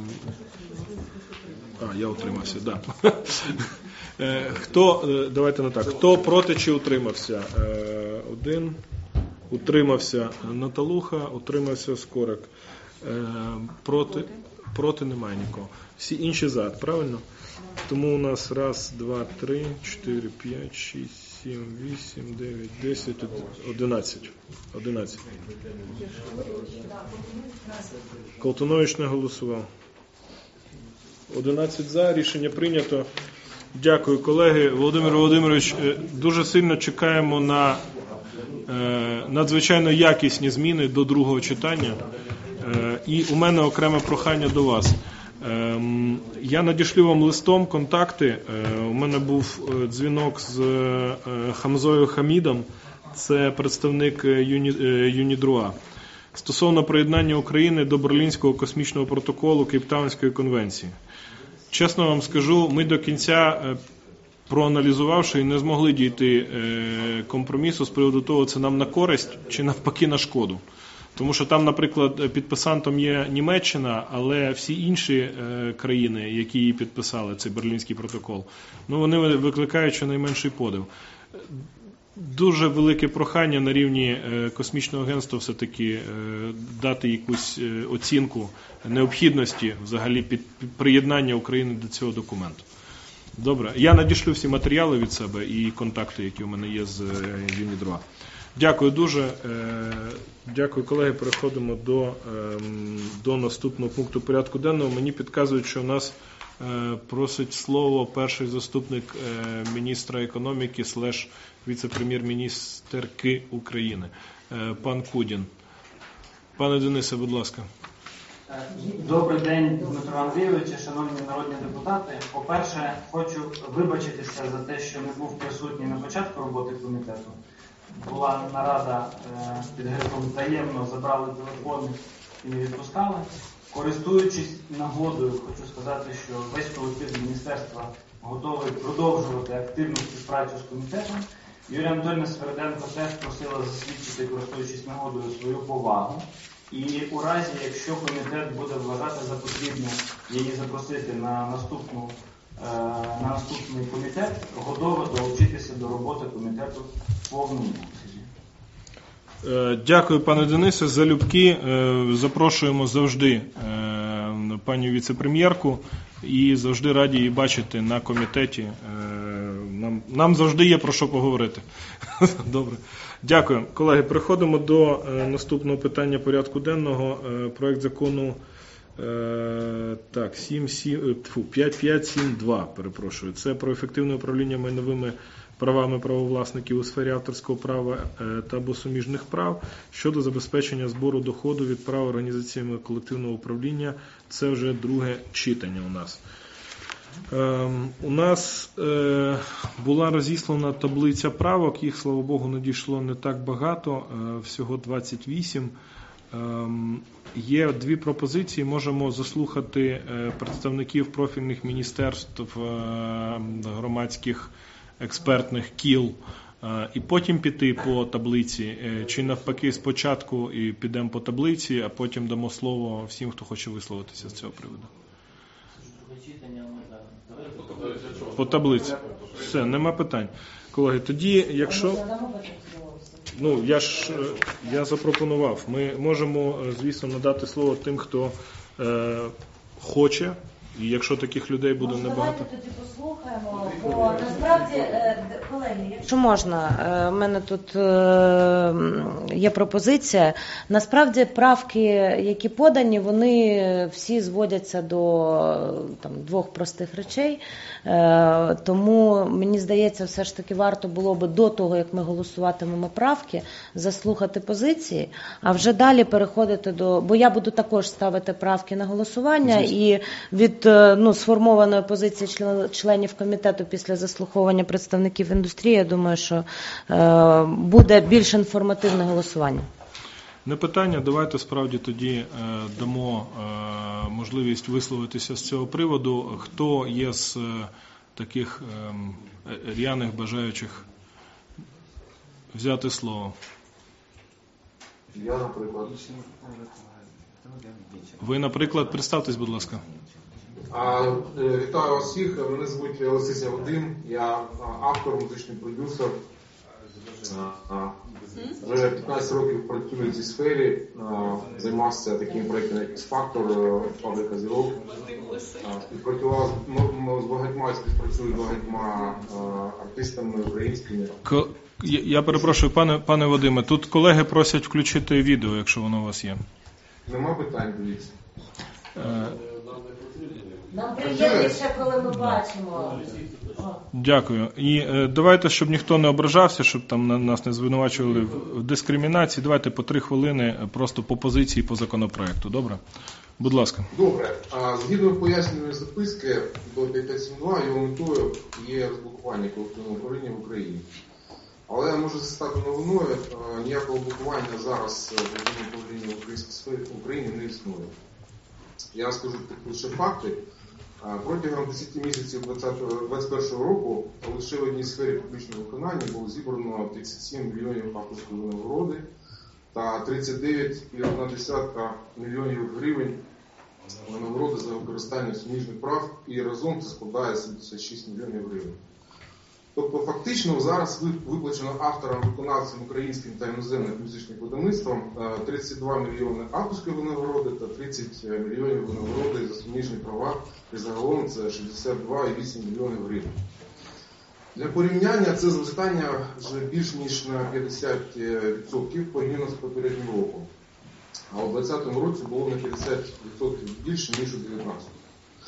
А, я утримався, так. Да. Хто, давайте не так, хто проти чи утримався? Один. Утримався Наталуха, утримався Скорик. Проти, проти немає нікого. Всі інші за, правильно? Тому у нас раз, два, три, чотири, п'ять, шість, сім, вісім, дев'ять, десять, одинадцять. одинадцять. Колтунович не голосував. одинадцять за, рішення прийнято. Дякую, колеги. Володимир Володимирович, дуже сильно чекаємо на е, надзвичайно якісні зміни до другого читання. Е, і у мене окреме прохання до вас. Е, я надішлю вам листом контакти. Е, у мене був дзвінок з е, Хамзою Хамідом, це представник Юні, е, Юнідруа. Стосовно приєднання України до Берлінського космічного протоколу Кейптаунської конвенції. Чесно вам скажу, ми до кінця, проаналізувавши, не змогли дійти компромісу з приводу того, це нам на користь чи навпаки на шкоду. Тому що там, наприклад, підписантом є Німеччина, але всі інші країни, які її підписали, цей Берлінський протокол, ну вони викликають щонайменший подив. Дуже велике прохання на рівні космічного агентства все-таки дати якусь оцінку необхідності взагалі під приєднання України до цього документу. Добре. Я надішлю всі матеріали від себе і контакти, які у мене є з Юнідруа. Дякую дуже. Дякую, колеги. Переходимо до, до наступного пункту порядку денного. Мені підказують, що у нас Е, Просить слово перший заступник е, міністра економіки слеш віце-прем'єр-міністерки України. Е, Пан Кудін. Пане Денисе, будь ласка. Добрий день, Дмитро Андрійович, шановні народні депутати. По-перше, хочу вибачитися за те, що не був присутній на початку роботи комітету. Була нарада е, під грифом таємно, забрали телефони і не відпускали. Користуючись нагодою, хочу сказати, що весь колектив міністерства готовий продовжувати активну співпрацю з комітетом. Юлія Анатольовна Свериденко теж просила засвідчити, користуючись нагодою, свою повагу. І у разі, якщо комітет буде вважати за потрібне її запросити на, наступну, е, на наступний комітет, готова долучитися до роботи комітету в повному обсязі. Дякую, пане Денисе. Залюбки запрошуємо завжди пані віце-прем'єрку і завжди раді її бачити на комітеті. Нам, нам завжди є про що поговорити. Добре. Дякую. Колеги, переходимо до наступного питання порядку денного. Проект закону так, п'ять п'ять сім два, перепрошую. Це про ефективне управління майновими правами правовласників у сфері авторського права та або суміжних прав щодо забезпечення збору доходу від прав організаціями колективного управління. Це вже друге читання у нас. У нас була розіслана таблиця правок, їх, слава Богу, надійшло не так багато, всього двадцять вісім. Є дві пропозиції, можемо заслухати представників профільних міністерств, громадських експертних кіл і потім піти по таблиці, чи навпаки спочатку і підемо по таблиці, а потім дамо слово всім, хто хоче висловитися з цього приводу. По таблиці. Все, нема питань. Колеги, тоді, якщо... Ну, я ж я запропонував. Ми можемо, звісно, надати слово тим, хто е, хоче. І якщо таких людей буде Може, небагато... давайте тоді послухаємо, бо насправді, колеги, якщо можна, в мене тут є пропозиція. Насправді правки, які подані, вони всі зводяться до там, двох простих речей. Тому, мені здається, все ж таки варто було би до того, як ми голосуватимемо правки, заслухати позиції, а вже далі переходити до... Бо я буду також ставити правки на голосування, і від ну, сформованої позиції членів комітету після заслуховування представників індустрії, я думаю, що е, буде більш інформативне голосування. Не питання, давайте справді тоді е, дамо е, можливість висловитися з цього приводу. Хто є з е, таких е, р'яних бажаючих взяти слово? Я, наприклад. Ви, наприклад, представтесь, будь ласка. А, вітаю вас всіх, мене звуть Лисиця Вадим, я автор, музичний продюсер. Вже п'ятнадцять років працюю в цій сфері, займався такими проєктами, як X-Factor, Фабрика зірок. Співпрацював з багатьма, співпрацюю з багатьма артистами українськими. К... Я перепрошую, пане, пане Вадиме, тут колеги просять включити відео, якщо воно у вас є. Нема питань, дивіться. Е... Нам приємніше, коли ми бачимо. Дякую. І е, давайте, щоб ніхто не ображався, щоб там на, нас не звинувачували в дискримінації, давайте по три хвилини просто по позиції по законопроекту. Добре? Будь ласка. Добре. А, згідно пояснювальної записки до п'ять п'ять сім два, його метою є розблокування колективного управління в Україні. Але може стати новиною, ніякого блокування зараз колективного управління в українській сфері в Україні не існує. Я розкажу лише факти. Протягом десяти місяців двадцять першого року лише в одній сфері публічного виконання було зібрано тридцять сім мільйонів авторської винагороди та тридцять дев'ять цілих одна десята мільйонів гривень винагороди за використання суміжних прав, і разом це складає сімдесят шість мільйонів гривень. Тобто фактично зараз виплачено авторам-виконавцям українським та іноземним музичним видавництвам тридцять два мільйони авторської винагороди та тридцять мільйонів винагороди за суміжні права, і загалом це шістдесят два цілих вісім десятих мільйонів гривень. Для порівняння це зростання вже більш ніж на п'ятдесят відсотків порівняно з попереднім роком. А у двадцятому році було на п'ятдесят відсотків більше, ніж у дев'ятнадцятому.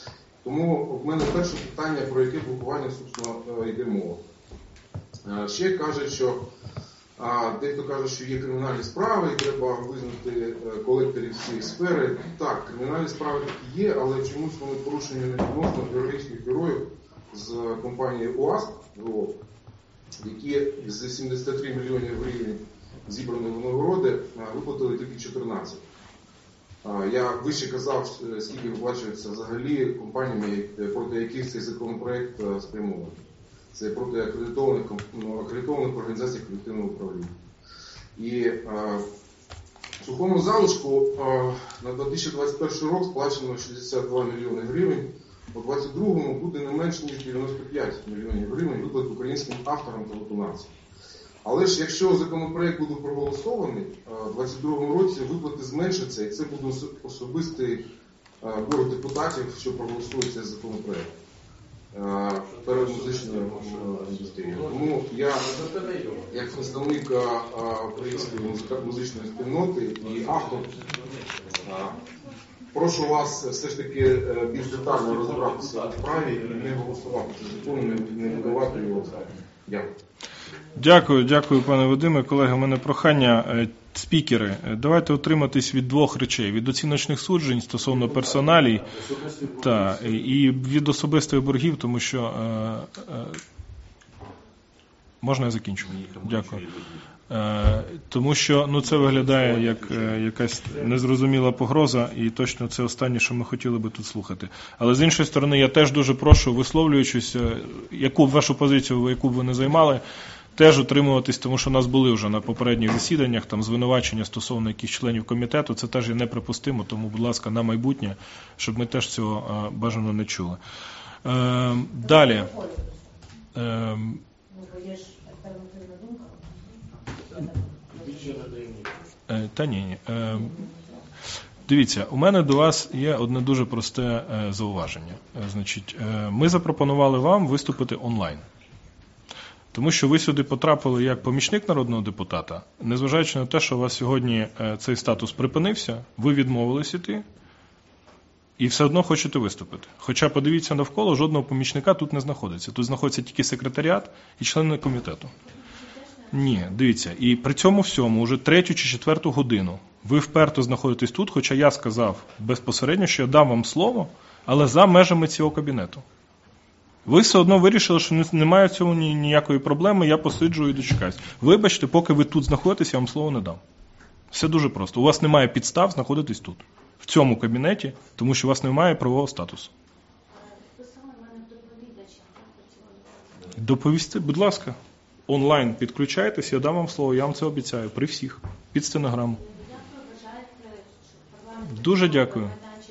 Тому в мене перше питання, про яке блокування, собственно, йде мова. Ще кажуть, що дехто каже, що є кримінальні справи і треба визнати колекторів цієї сфери. Так, кримінальні справи такі є, але чомусь вони порушені не відносно героїчних героїв з компанії УАЗ, які з сімдесят три мільйонів гривень зібраної в нагороди виплатили тільки чотирнадцять. Я вище казав, скільки виплачується взагалі компаніями, проти яких цей законопроект спрямований. Це проти акредитованих, ну, акредитованих організацій колективного управління. І е, в сухому залишку е, на дві тисячі двадцять перший рік сплачено шістдесят два мільйони гривень, у двадцять другому буде не менш ніж дев'яносто п'ять мільйонів гривень виплат українським авторам та виконавцям. Але ж якщо законопроект буде проголосований, у двадцять другому році виплати зменшаться, і це буде особистий борг депутатів, що проголосують цей законопроект перед музичною індустрією. Тому я, як представник української музичної спільноти і автор, прошу вас все ж таки більш детально розібратися в справі і не голосувати за закон, не видавати його. Дякую. Дякую, дякую, пане Вадиме. Колеги, у мене прохання. Спікери, давайте утриматись від двох речей. Від оціночних суджень стосовно персоналій та, і від особистих боргів, тому що... Е, е, можна я закінчу? Дякую. Е, тому що ну, це виглядає як е, якась незрозуміла погроза, і точно це останнє, що ми хотіли би тут слухати. Але з іншої сторони, я теж дуже прошу, висловлюючись, яку б вашу позицію, яку б ви не займали, теж утримуватись, тому що у нас були вже на попередніх засіданнях там звинувачення стосовно якихось членів комітету, це теж є неприпустимо, тому, будь ласка, на майбутнє, щоб ми теж цього е, бажано не чули. Е, далі. Е, е, та ні, ні. Е, Дивіться, у мене до вас є одне дуже просте е, зауваження. Е, значить, е, ми запропонували вам виступити онлайн. Тому що ви сюди потрапили як помічник народного депутата, незважаючи на те, що у вас сьогодні цей статус припинився, ви відмовились іти і все одно хочете виступити. Хоча, подивіться навколо, жодного помічника тут не знаходиться. Тут знаходиться тільки секретаріат і члени комітету. Ні, дивіться, і при цьому всьому, вже третю чи четверту годину, ви вперто знаходитесь тут, хоча я сказав безпосередньо, що я дам вам слово, але за межами цього кабінету. Ви все одно вирішили, що немає в цьому ніякої проблеми, я посиджу і дочекаюсь. Вибачте, поки ви тут знаходитесь, я вам слово не дам. Все дуже просто. У вас немає підстав знаходитись тут, в цьому кабінеті, тому що у вас немає правового статусу. Доповісти, будь ласка, онлайн підключайтесь, я дам вам слово, я вам це обіцяю, при всіх, під стенограму. Дуже дякую.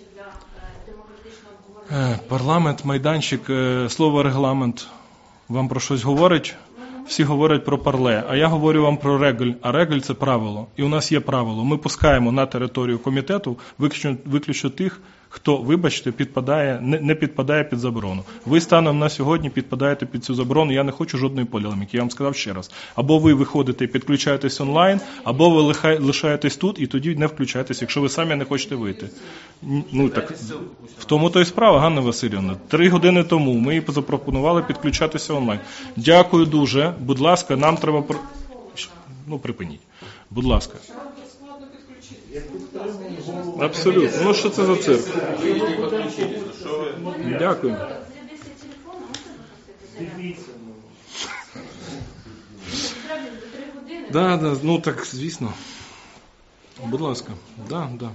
Парламент, майданчик, слово регламент вам про щось говорить? Всі говорять про парле, а я говорю вам про регль, а регль – це правило. І у нас є правило. Ми пускаємо на територію комітету виключно, виключно тих, хто, вибачте, підпадає, не, не підпадає під заборону. Ви станом на сьогодні підпадаєте під цю заборону, я не хочу жодної полеміки, я вам сказав ще раз. Або ви виходите і підключаєтесь онлайн, або ви лишаєтесь тут і тоді не включаєтесь, якщо ви самі не хочете вийти. Ну, так, в тому то і справа, Ганна Васильівна. Три години тому ми запропонували підключатися онлайн. Дякую дуже. Будь ласка, нам треба... Ну, припиніть. Будь ласка. Абсолютно. Ну, що це за цирк? Дякую. Да, да, ну так, звісно. Будь ласка. Да, да.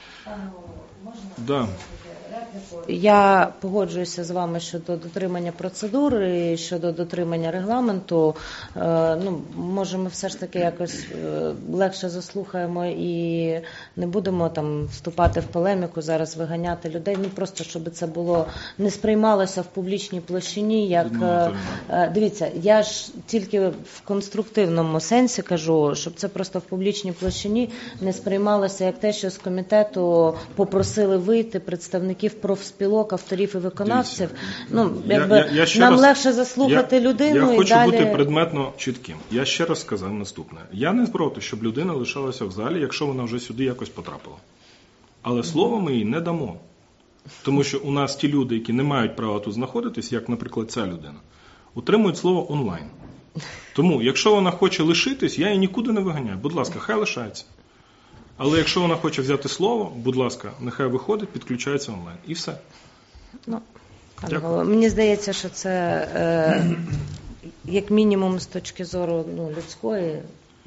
Да. Я погоджуюся з вами щодо дотримання процедури і щодо дотримання регламенту. Ну, може, ми все ж таки якось легше заслухаємо і не будемо там вступати в полеміку, зараз виганяти людей. Ну, просто, щоб це було, не сприймалося в публічній площині, як... Дивіться, я ж тільки в конструктивному сенсі кажу, щоб це просто в публічній площині не сприймалося як те, що з комітету попросили вийти представників профспілок, авторів і виконавців. Ну, якби я, я, я нам раз, легше заслухати я, людину я і хочу далі... бути предметно чітким. Я ще раз сказав наступне. Я не проти, щоб людина лишалася в залі, якщо вона вже сюди якось потрапила. Але слово ми їй не дамо. Тому що у нас ті люди, які не мають права тут знаходитись, як, наприклад, ця людина, отримують слово онлайн. Тому, якщо вона хоче лишитись, я її нікуди не виганяю. Будь ласка, хай лишається. Але якщо вона хоче взяти слово, будь ласка, нехай виходить, підключається онлайн. І все. Ну, мені здається, що це е, як мінімум з точки зору ну, людської.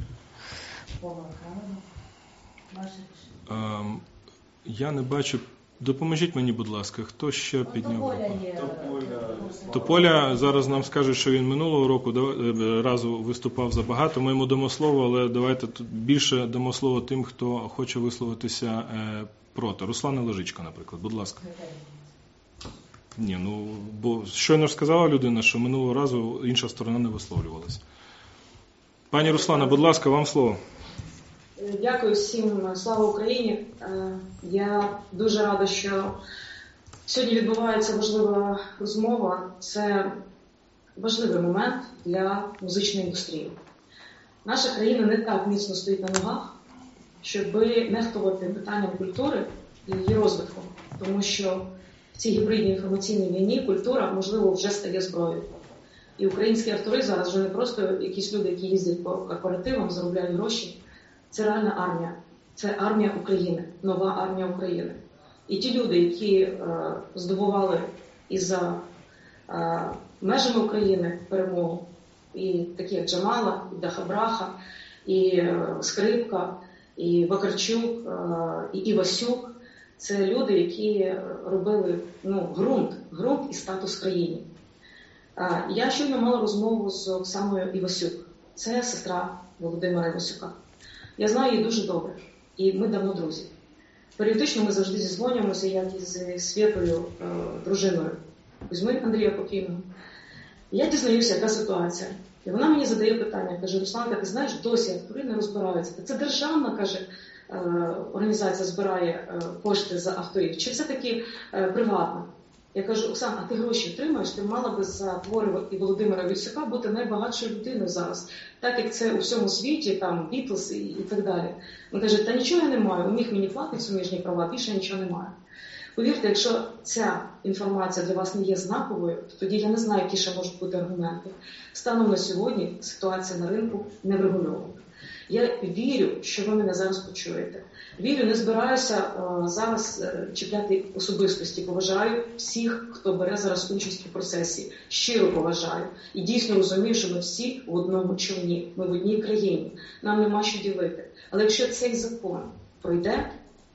Ем, я не бачу. Допоможіть мені, будь ласка, хто ще підняв руку? Тополя зараз нам скаже, що він минулого року разу виступав забагато. Ми йому дамо слово, але давайте тут більше дамо слово тим, хто хоче висловитися проти. Руслана Лежичко, наприклад, будь ласка. Ні, ну, бо щойно ж сказала людина, що минулого разу інша сторона не висловлювалася. Пані Руслана, будь ласка, вам слово. Дякую всім. Слава Україні. Я дуже рада, що сьогодні відбувається важлива розмова. Це важливий момент для музичної індустрії. Наша країна не так міцно стоїть на ногах, щоб нехтувати питанням культури і її розвитку. Тому що в цій гібридній інформаційній війні культура, можливо, вже стає зброєю. І українські автори зараз вже не просто якісь люди, які їздять по корпоративам, заробляють гроші. Це реальна армія. Це армія України, нова армія України. І ті люди, які е, здобували і за е, межами України перемогу, і такі як Джамала, і Даха Браха, і е, Скрипка, і Вакарчук, е, і Івасюк, це люди, які робили ну, ґрунт, ґрунт і статус країні. Е, я щойно мала розмову з Оксаною Івасюк. Це сестра Володимира Івасюка. Я знаю її дуже добре, і ми давно друзі. Періодично ми завжди зізвонюємося, як із Свєтою, е, дружиною Кузьми Андрія покійного. Я дізнаюся, яка ситуація. І вона мені задає питання, каже: Русланка, ти знаєш, досі автори не розбираються. Це державна, каже, е, організація збирає е, кошти за авторів, чи все-таки е, приватна? Я кажу: Оксана, а ти гроші отримаєш? Ти мала би за твори і Володимира Івасюка бути найбагатшою людиною зараз. Так як це у всьому світі, там, Бітлз і, і так далі. Він каже: та нічого я не маю, у них мені платять суміжні права, більше нічого не маю. Повірте, якщо ця інформація для вас не є знаковою, то тоді я не знаю, які ще можуть бути аргументи. Станом на сьогодні ситуація на ринку не врегульована. Я вірю, що ви мене зараз почуєте. Вірю, не збираюся е, зараз е, чіпляти особистості. Поважаю всіх, хто бере зараз участь у процесі. Щиро поважаю. І дійсно розумію, що ми всі в одному човні. Ми в одній країні. Нам нема що ділити. Але якщо цей закон пройде,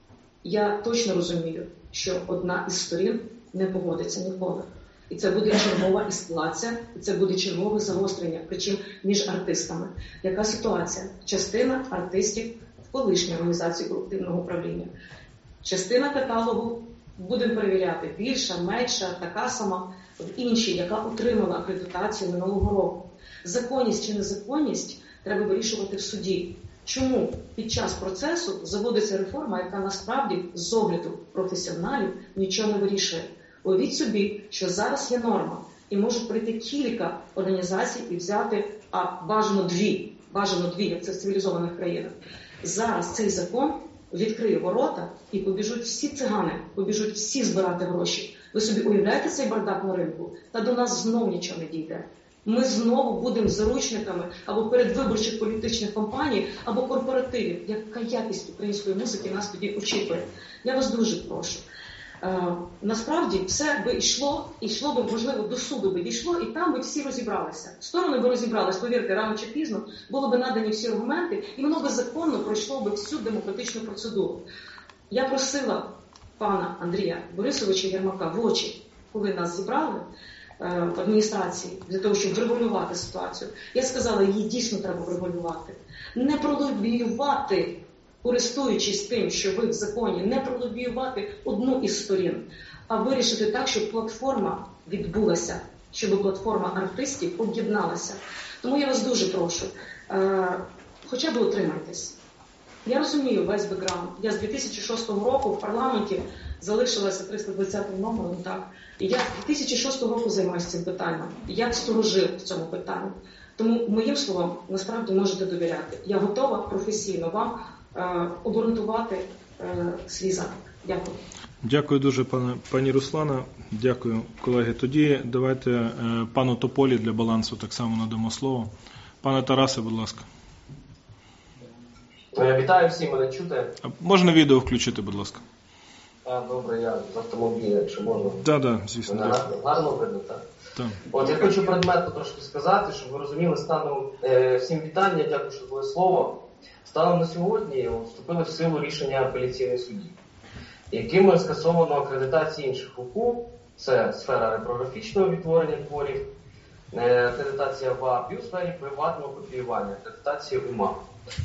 я точно розумію, що одна із сторін не погодиться ніколи. І це буде чергова ескалація, і це буде чергове загострення, причому між артистами. Яка ситуація? Частина артистів в колишній організації колективного управління. Частина каталогу, будемо перевіряти, більша, менша, така сама, в іншій, яка отримала акредитацію минулого року. Законність чи незаконність треба вирішувати в суді. Чому під час процесу заводиться реформа, яка насправді з огляду професіоналів нічого не вирішує? Уявіть собі, що зараз є норма, і можуть прийти кілька організацій і взяти, а бажано дві, бажано дві, як це в цивілізованих країнах. Зараз цей закон відкриє ворота і побіжуть всі цигани, побіжуть всі збирати гроші. Ви собі уявляєте цей бардак на ринку? Та до нас знов нічого не дійде. Ми знову будемо заручниками або передвиборчих політичних кампаній, або корпоративів. Яка якість української музики нас тоді очікує? Я вас дуже прошу. Е, насправді все би йшло, йшло би, можливо, до суду би дійшло, і там би всі розібралися. Сторони би розібрались, повірте, рано чи пізно, було б надані всі аргументи, і воно би законно пройшло би всю демократичну процедуру. Я просила пана Андрія Борисовича Єрмака в очі, коли нас зібрали е, в адміністрації, для того, щоб врегулювати ситуацію. Я сказала, її дійсно треба врегулювати. Не пролобіювати, користуючись тим, що ви в законі, не пролобіювати одну із сторін, а вирішити так, щоб платформа відбулася, щоб платформа артистів об'єдналася. Тому я вас дуже прошу, е, хоча б утримайтесь. Я розумію весь бекграунд. Я з дві тисячі шостого року в парламенті залишилася триста двадцятим номером, так. І я з дві тисячі шостого року займаюся цим питанням. Я сторожив в цьому питанні. Тому моїм словам насправді можете довіряти. Я готова професійно вам е, обґрунтувати е, свій запит. Дякую. Дякую дуже, пане, пані Руслана. Дякую, колеги. Тоді давайте е, пану Тополі для балансу так само надамо слово. Пане Тарасе, будь ласка. Вітаю всім, мене чути. Можна відео включити, будь ласка. А, добре, я з автомобіля, якщо можна. Так, да, так, да, звісно. Мене гарно, гарно видно, так? Так. От, я хочу предметно трошки сказати, щоб ви розуміли станом, е, всім вітання, дякую, що дали слово. Станом на сьогодні вступили в силу рішення апеляційних судів, якими скасовано акредитації інших УКУ, це сфера репрографічного відтворення творів, е, акредитація ВАП і у сфері приватного копіювання, акредитація УМА.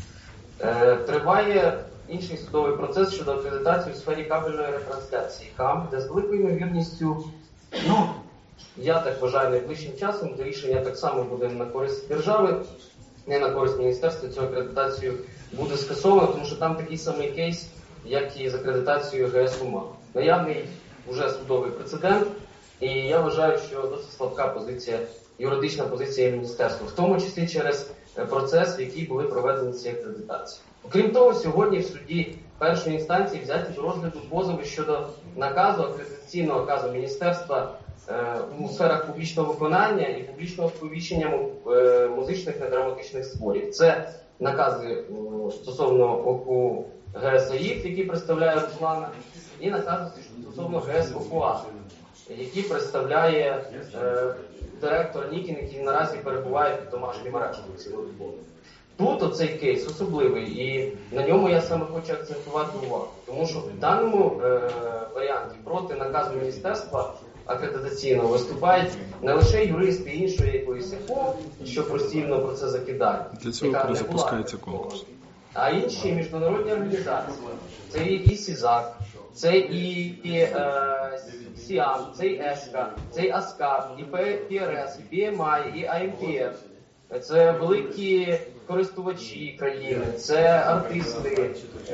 Е, триває інший судовий процес щодо акредитації у сфері кабельної ретрансляції КАМ, де з великою ймовірністю, ну, я так вважаю, найближчим часом, де рішення так само буде на користь держави, не на користь міністерства, цю акредитацію буде скасовано, тому що там такий самий кейс, як і з акредитацією ГЕС УМА. Наявний вже судовий прецедент, і я вважаю, що досить слабка позиція, юридична позиція міністерства, в тому числі через процес, в який були проведені ці акредитації. Окрім того, сьогодні в суді першої інстанції взяті до розгляду позови щодо наказу, акредитаційного наказу міністерства е, у сферах публічного виконання і публічного сповіщення е, музичних недраматичних зборів. Це накази е, стосовно ОКУ ГЕС АІФ, які представляє Руслана, і накази стосовно ГЕС ОКУА, які представляє е, директор Нікін, який наразі перебуває під домашнім арештом цілодобово. Тут оцей кейс особливий, і на ньому я саме хочу акцентувати увагу. Тому що в даному е, варіанті проти наказу міністерства акредитаційного виступають не лише юристи іншої якоїсь ЕКО, що постійно про це закидають, для цього перезапускається конкурс, а інші міжнародні організації. Це і СІЗАК, це і, і е, СІАМ, це і ЕСКА, це і АСКАП, і ПРС, і пі ем ай, і ай ем пі еф. Це великі користувачі країни, це артисти,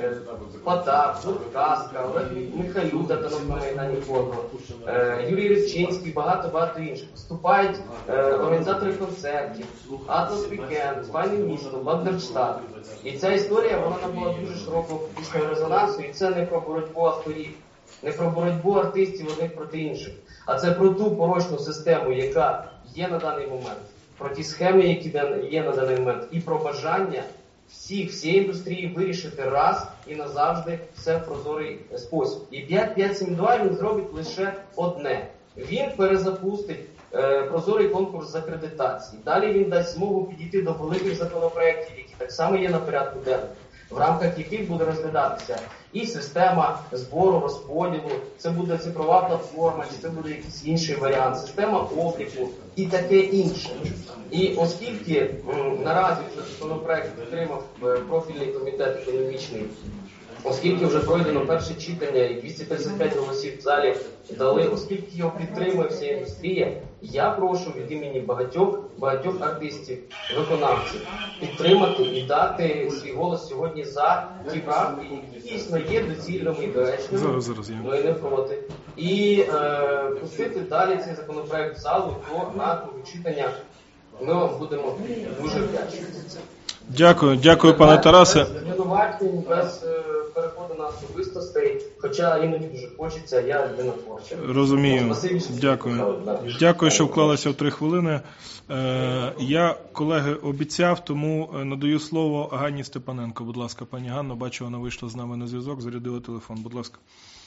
Потап, Казка, Олег Михайлюта, та на Майдані фото, Юрій Рибчинський, багато-багато інших. Вступають організатори концертів, Атлас Вікенд, Файне місто, Бандерштат. І ця історія, вона набула дуже широкого публічного резонансу, і це не про боротьбу авторів, не про боротьбу артистів одних проти інших, а це про ту порочну систему, яка є на даний момент, про ті схеми, які є на даний момент, і про бажання всіх, всієї індустрії вирішити раз і назавжди все в прозорий спосіб. І п'ять п'ять сім два він зробить лише одне. Він перезапустить е, прозорий конкурс з акредитації. Далі він дасть змогу підійти до великих законопроєктів, які так само є на порядку денному, в рамках яких буде розглядатися і система збору, розподілу, це буде цифрова платформа, чи це буде якийсь інший варіант, система обліку і таке інше. І оскільки м, наразі вже законопроект отримав профільний комітет економічний, оскільки вже пройдено перше читання і двісті тридцять п'ять голосів в залі дали, оскільки його підтримує вся індустрія, я прошу від імені багатьох, багатьох артистів, виконавців підтримати і дати свій голос сьогодні за ті правки, які дійсно є доцільними і доречними, зараз, зараз, я... ми не проти. І е, пустити далі цей законопроект в залу до на друге читання. Ми вам будемо дуже вдячні за це. Дякую, дякую, пане Тарасе. Звинувачень без е, переходу на особистостей, хоча іноді дуже хочеться, я людина творча. Розумію. Дякую. Дякую, що вклалися в три хвилини. Е, я, колеги, обіцяв, тому надаю слово Ганні Степаненко. Будь ласка, пані Ганно, бачу, вона вийшла з нами на зв'язок, зарядила телефон. Будь ласка.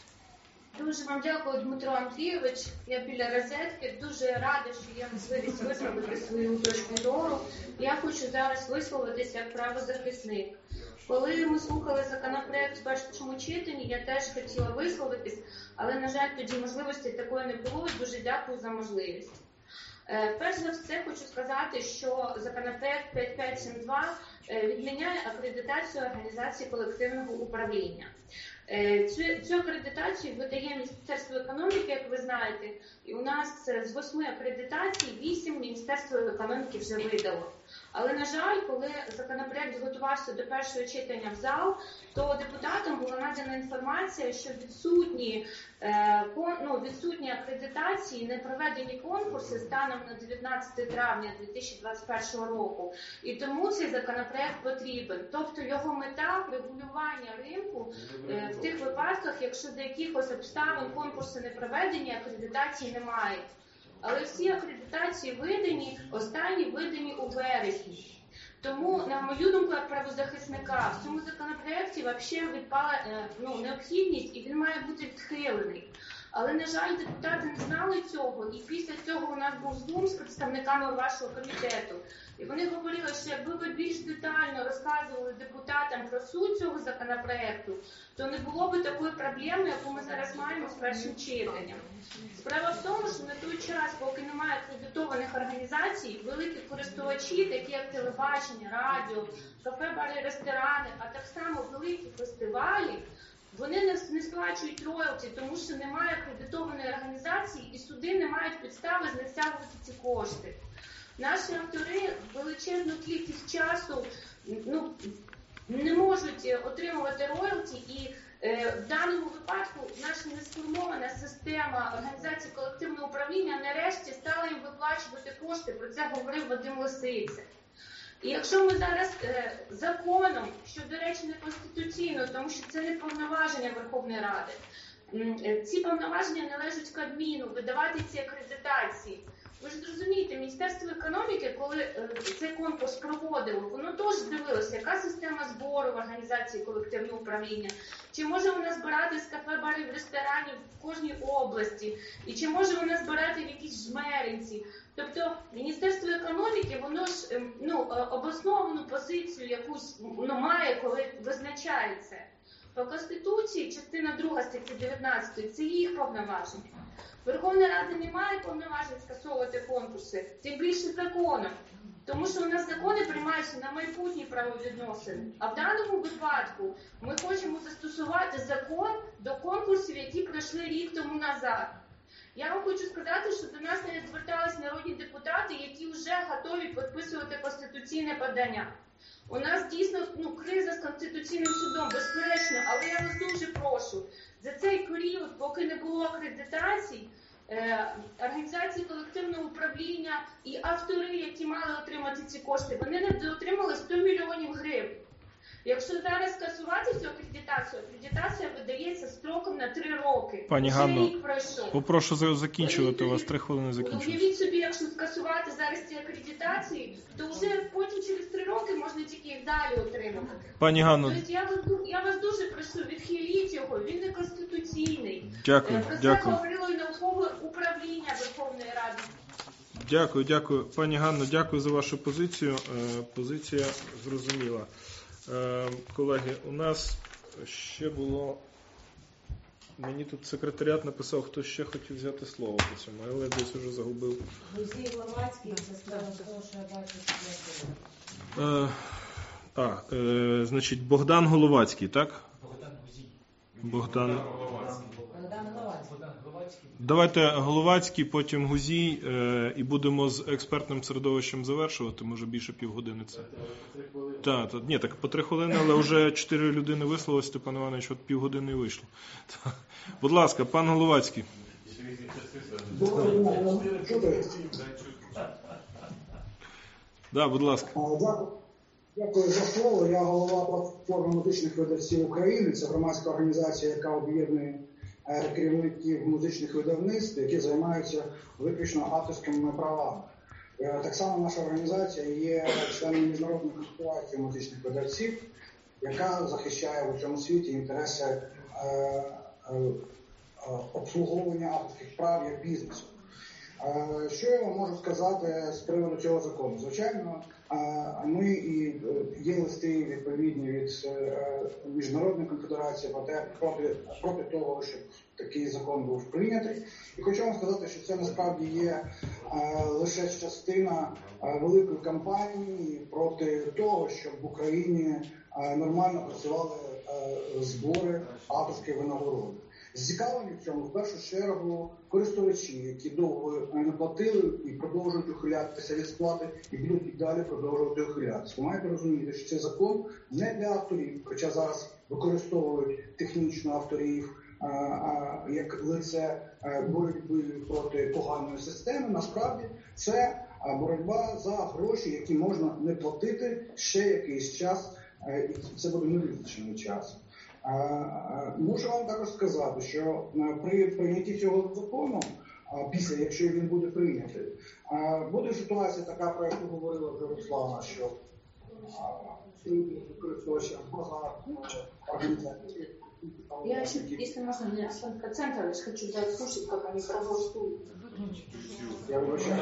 Дуже вам дякую, Дмитро Андрійович. Я біля розетки. Дуже рада, що є можливість висловити свою точку зору. Я хочу зараз висловитися як правозахисник. Коли ми слухали законопроект в першому читанні, я теж хотіла висловитись, але, на жаль, тоді можливості такої не було. Дуже дякую за можливість. Перш за все, хочу сказати, що законопроект п'ять п'ять сім два відміняє акредитацію організації колективного управління. Цю, цю акредитацію видає Міністерство економіки, як ви знаєте, і у нас з восьми акредитацій вісім Міністерство економіки вже видало. Але, на жаль, коли законопроект готувався до першого читання в зал, то депутатам була надана інформація, що відсутні, е, ну, відсутні акредитації, не проведені конкурси станом на дев'ятнадцяте травня дві тисячі двадцять першого року. І тому цей законопроект потрібен. Тобто його мета – регулювання ринку е, в тих випадках, якщо до якихось обставин конкурси не проведені, акредитації немає. Але всі акредитації видані, останні видані у вересні. Тому, на мою думку, як правозахисника, в цьому законопроекті взагалі відпала ну, необхідність, і він має бути відхилений. Але, на жаль, депутати не знали цього, і після цього у нас був зум з представниками вашого комітету. І вони говорили, що якби ви більш детально розказували депутатам про суть цього законопроекту, то не було б такої проблеми, яку ми зараз маємо з першим читанням. Справа в тому, що на той час, поки немає акредитованих організацій, великі користувачі, такі як телебачення, радіо, кафе, бари, ресторани, а так само великі фестивалі, вони не, не сплачують роялті, тому що немає акредитованої організації і суди не мають підстави знестягувати ці кошти. Наші автори величезну кількість часу ну, не можуть отримувати роялті, і е, в даному випадку наша несформована система організації колективного управління нарешті стала їм виплачувати кошти, про це говорив Вадим Лисиця. І якщо ми зараз е, законом, що, до речі, не конституційно, тому що це не повноваження Верховної Ради, е, ці повноваження належать Кабміну видавати ці акредитації. Ви ж зрозумієте, Міністерство економіки, коли е, цей конкурс проводило, воно теж дивилося, яка система збору в організації колективного управління, чи може вона збирати з кафе, барів, ресторанів в кожній області, і чи може вона збирати в якісь жмеринці. Тобто Міністерство економіки, воно ж ну, обосновану позицію якусь ну, має, коли визначає це. По Конституції, частина друга статті дев'ятнадцять, це їх повноваження. Верховна Рада не має повноважень скасовувати конкурси, тим більше законом. Тому що у нас закони приймаються на майбутні правовідносини. А в даному випадку ми хочемо застосувати закон до конкурсів, які пройшли рік тому назад. Я вам хочу сказати, що до нас не звертались народні депутати, які вже готові підписувати конституційне подання. У нас дійсно ну, криза з Конституційним судом, безперечно, але я вас дуже прошу, за цей період, поки не було акредитацій, е, організації колективного управління і автори, які мали отримати ці кошти, вони не отримали сто мільйонів гривень. Якщо зараз скасувати цю акредитацію, акредитація видається строком на три роки. Пані Вже Ганно, рік пройшов. попрошу закінчувати, у вас три хвилини закінчується. Уявіть собі, якщо скасувати зараз ці акредитації, то вже потім через три роки можна тільки їх далі отримати. Пані Ганно, тобто я вас, я вас дуже прошу, відхиліть його, він не конституційний. Дякую, Про це дякую. говорило і наукове управління Верховної Ради. Дякую, дякую. Пані Ганно, дякую за вашу позицію. Е, позиція зрозуміла. Е, колеги, у нас ще було, мені тут секретаріат написав, хто ще хотів взяти слово по цьому, але я десь вже загубив. Гузій Гловацький, це справа того, що я бачу, що я Е, а, е, значить, Богдан Головацький, так? Богдан Гузій. Богдан. Богдан Головацький. Давайте Головацький, потім Гузій, е, і будемо з експертним середовищем завершувати, може більше півгодини це. Так, та, ні, так по три хвилини, але вже чотири людини висловилось, Степан Іванович, от півгодини і вийшло. Так. Будь ласка, пан Головацький. Да, будь ласка. Дякую. Дякую за слово. Я голова платформи музичних видавців України. Це громадська організація, яка об'єднує керівників музичних видавництв, які займаються виключно авторськими правами. Так само наша організація є членом міжнародної корпорації музичних видавців, яка захищає в цьому світі інтереси е, е, обслуговування авторських прав як бізнесу. Е, що я вам можу сказати з приводу цього закону? Звичайно, е, ми і є листи відповідні від е, Міжнародної конфедерації проти, проти того, щоб такий закон був прийнятий. І хочу вам сказати, що це насправді є е, лише частина е, великої кампанії проти того, щоб в Україні е, нормально працювали е, збори авторської винагороди. Зацікавлені в цьому в першу чергу користувачі, які довго не платили і продовжують ухилятися від сплати, і будуть і далі продовжувати ухилятися. Ви маєте розуміти, що цей закон не для авторів, хоча зараз використовують технічно авторів а, а, як лице боротьби проти поганої системи. Насправді це боротьба за гроші, які можна не платити ще якийсь час, і це буде невизначений час. Мушу вам також сказати, що при прийнятті цього закону, після, якщо він буде прийнятий, буде ситуація така, про яку говорила вже Руслана, що користувачам багато організацій. Я, если можно, меня Александр Центрович, хочу взять слушать, как они проголосуют. Я вибачаю.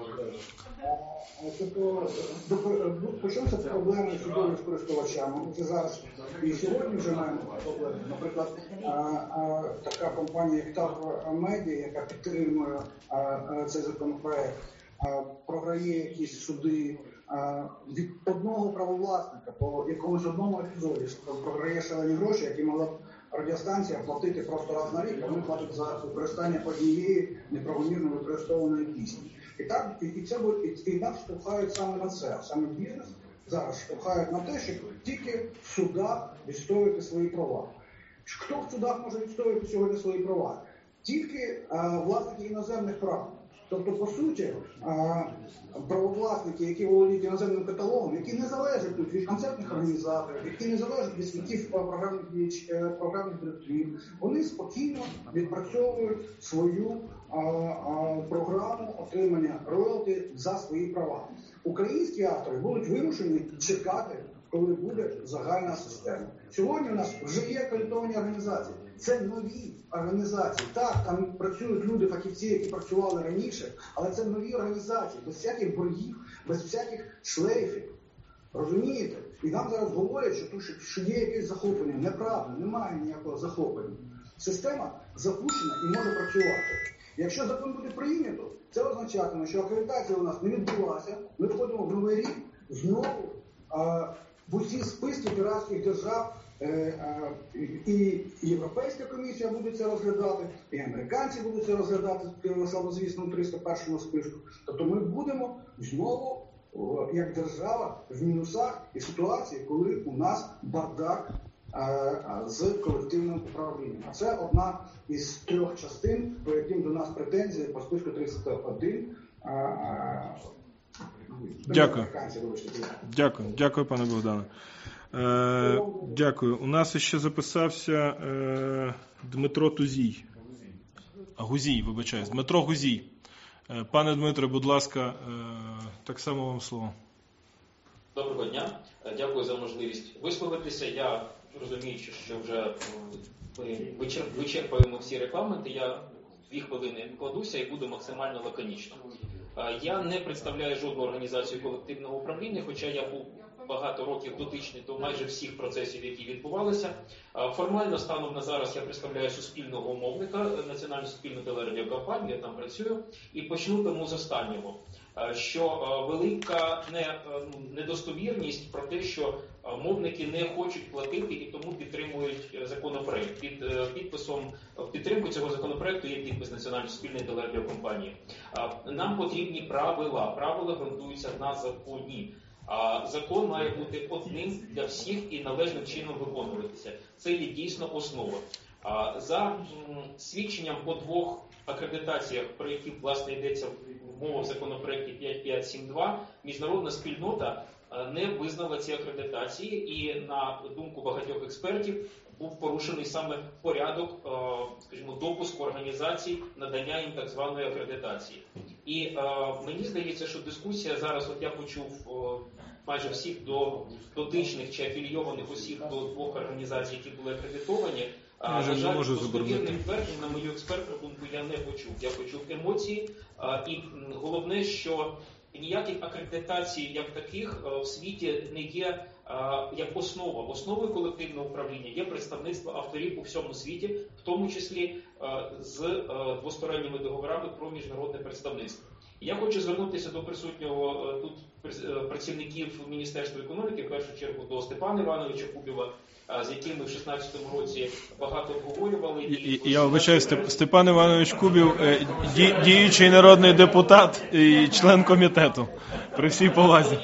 Тобто, почалися проблеми судові з користувачами. Ми зараз і сьогодні вже маємо проблеми. Наприклад, така компанія, як Тавро Медіа, яка підтримує цей законопроект, програє якісь суди від одного правовласника по якомусь одному епізоді, програє шалені гроші, які мала радіостанція платити просто раз на рік, а вони платять за використання однієї неправомірно використовуваної пісні. І так, і, і це і, і нас штовхають саме на це, саме бізнес зараз штовхають на те, щоб тільки в судах відстоювати свої права. Хто в судах може відстоювати сьогодні свої права? Тільки а, власники іноземних прав. Тобто, по суті, правовласники, які володіють іноземним каталогом, які не залежать тут від концертних організаторів, які не залежать від світів програмних, програмних директорів, вони спокійно відпрацьовують свою а, а, програму отримання роялті за свої права. Українські автори будуть вимушені чекати, коли буде загальна система. Сьогодні у нас вже є акредитовані організації. Це нові організації. Так, там працюють люди, фахівці, які працювали раніше, але це нові організації, без всяких боргів, без всяких шлейфів. Розумієте? І нам зараз говорять, що, тут, що є якесь захоплення. Неправда, немає ніякого захоплення. Система запущена і може працювати. Якщо закон буде прийнято, це означатиме, що акредитація у нас не відбулася, ми входимо в новий рік, знову а, в усі списки піратських держав. І Європейська комісія буде це розглядати, і американці будуть це розглядати, славнозвісно, у триста першому списку. Тобто ми будемо знову, як держава, в мінусах і ситуації, коли у нас бардак з колективним управлінням. А це одна із трьох частин, по яким до нас претензії по списку тридцять один. Дякую. Дякую, дякую, пане Богдане. Е, дякую. У нас ще записався е, Дмитро Тузій. А, Гузій, вибачаюсь. Дмитро Гузій. Е, пане Дмитре, будь ласка, е, так само вам слово. Доброго дня. Дякую за можливість висловитися. Я, розуміючи, що вже ми вичерпуємо всі регламенти, я дві хвилини вкладуся і буду максимально лаконічно. Я не представляю жодну організацію колективного управління, хоча я був багато років дотичний до майже всіх процесів, які відбувалися. Формально, станом на зараз, я представляю суспільного мовника, Національну суспільну телерадіокомпанію, я там працюю, і почну тому з останнього, що велика не, недостовірність про те, що мовники не хочуть платити і тому підтримують законопроект. Під підписом підтримку цього законопроекту є підпис Національної суспільної телерадіокомпанії. Нам потрібні правила. Правила ґрунтуються на законі. А закон має бути одним для всіх і належним чином виконуватися. Це є дійсно основа. А за свідченням по двох акредитаціях, про які, власне, йдеться мова в законопроекті п'ять п'ять сім два, міжнародна спільнота не визнала ці акредитації, і, на думку багатьох експертів, був порушений саме порядок, скажімо, допуску організацій, надання їм так званої акредитації. І е, мені здається, що дискусія зараз, от я почув е, майже всіх до дотичних чи афілійованих осіб до двох організацій, які були акредитовані, а, на жаль, достовірних тверджень, на мою експертну думку, я не почув. Я почув емоції, е, і головне, що ніяких акредитацій як таких е, в світі не є е, як основа. Основою колективного управління є представництво авторів у всьому світі, в тому числі е, з е, двосторонніми договорами про міжнародне представництво. Я хочу звернутися до присутнього тут працівників Міністерства економіки, в першу чергу до Степана Івановича Кубіва, з яким ми в шістнадцятому році багато обговорювали. І, і, я вибачаю, Степ, Степан Іванович Кубів, ді, діючий народний депутат і член комітету. При всій повазі.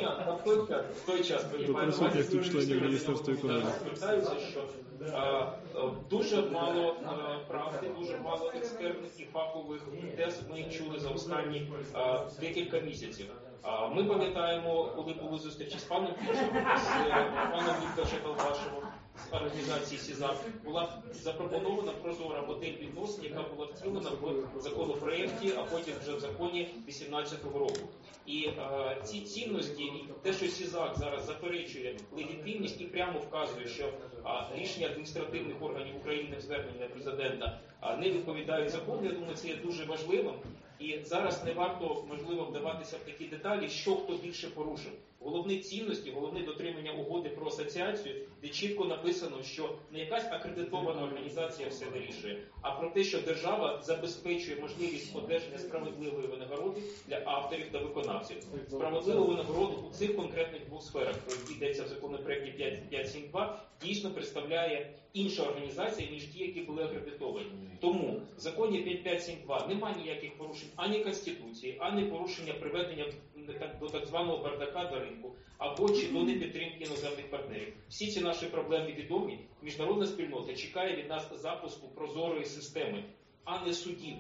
В той час до присутніх тут членів Міністерства економіки. Звертаюся, що а, дуже мало а, правди, дуже мало експертних і фахових тез ми чули за останні а, декілька місяців. А, ми пам'ятаємо, коли були зустрічі з паном Кічем, з паном Віктором Шепелбашевим, з організації СІЗАК, була запропонована прозора модель відносин, яка була втілена в законопроєкті, а потім вже в законі вісімнадцятого року. І е, ці цінності, і те, що СІЗАК зараз заперечує легітимність і прямо вказує, що е, рішення адміністративних органів України в зверненні президента е, не відповідають закону, я думаю, це є дуже важливим. І зараз не варто, можливо, вдаватися в такі деталі, що хто більше порушив. Головні цінності, головне дотримання угоди про асоціацію, де чітко написано, що не якась акредитована організація все вирішує, а про те, що держава забезпечує можливість одержання справедливої винагороди для авторів та виконавців. Справедливу винагороду у цих конкретних двох сферах, про які йдеться в законопроекті п'ять сім два, дійсно представляє інша організація, ніж ті, які були акредитовані. Тому в законі п'ять сім два немає ніяких порушень ані Конституції, ані порушення приведення до так званого бардака до ринку, або чи до непідтримки іноземних партнерів. Всі ці наші проблеми відомі. Міжнародна спільнота чекає від нас запуску прозорої системи, а не судів.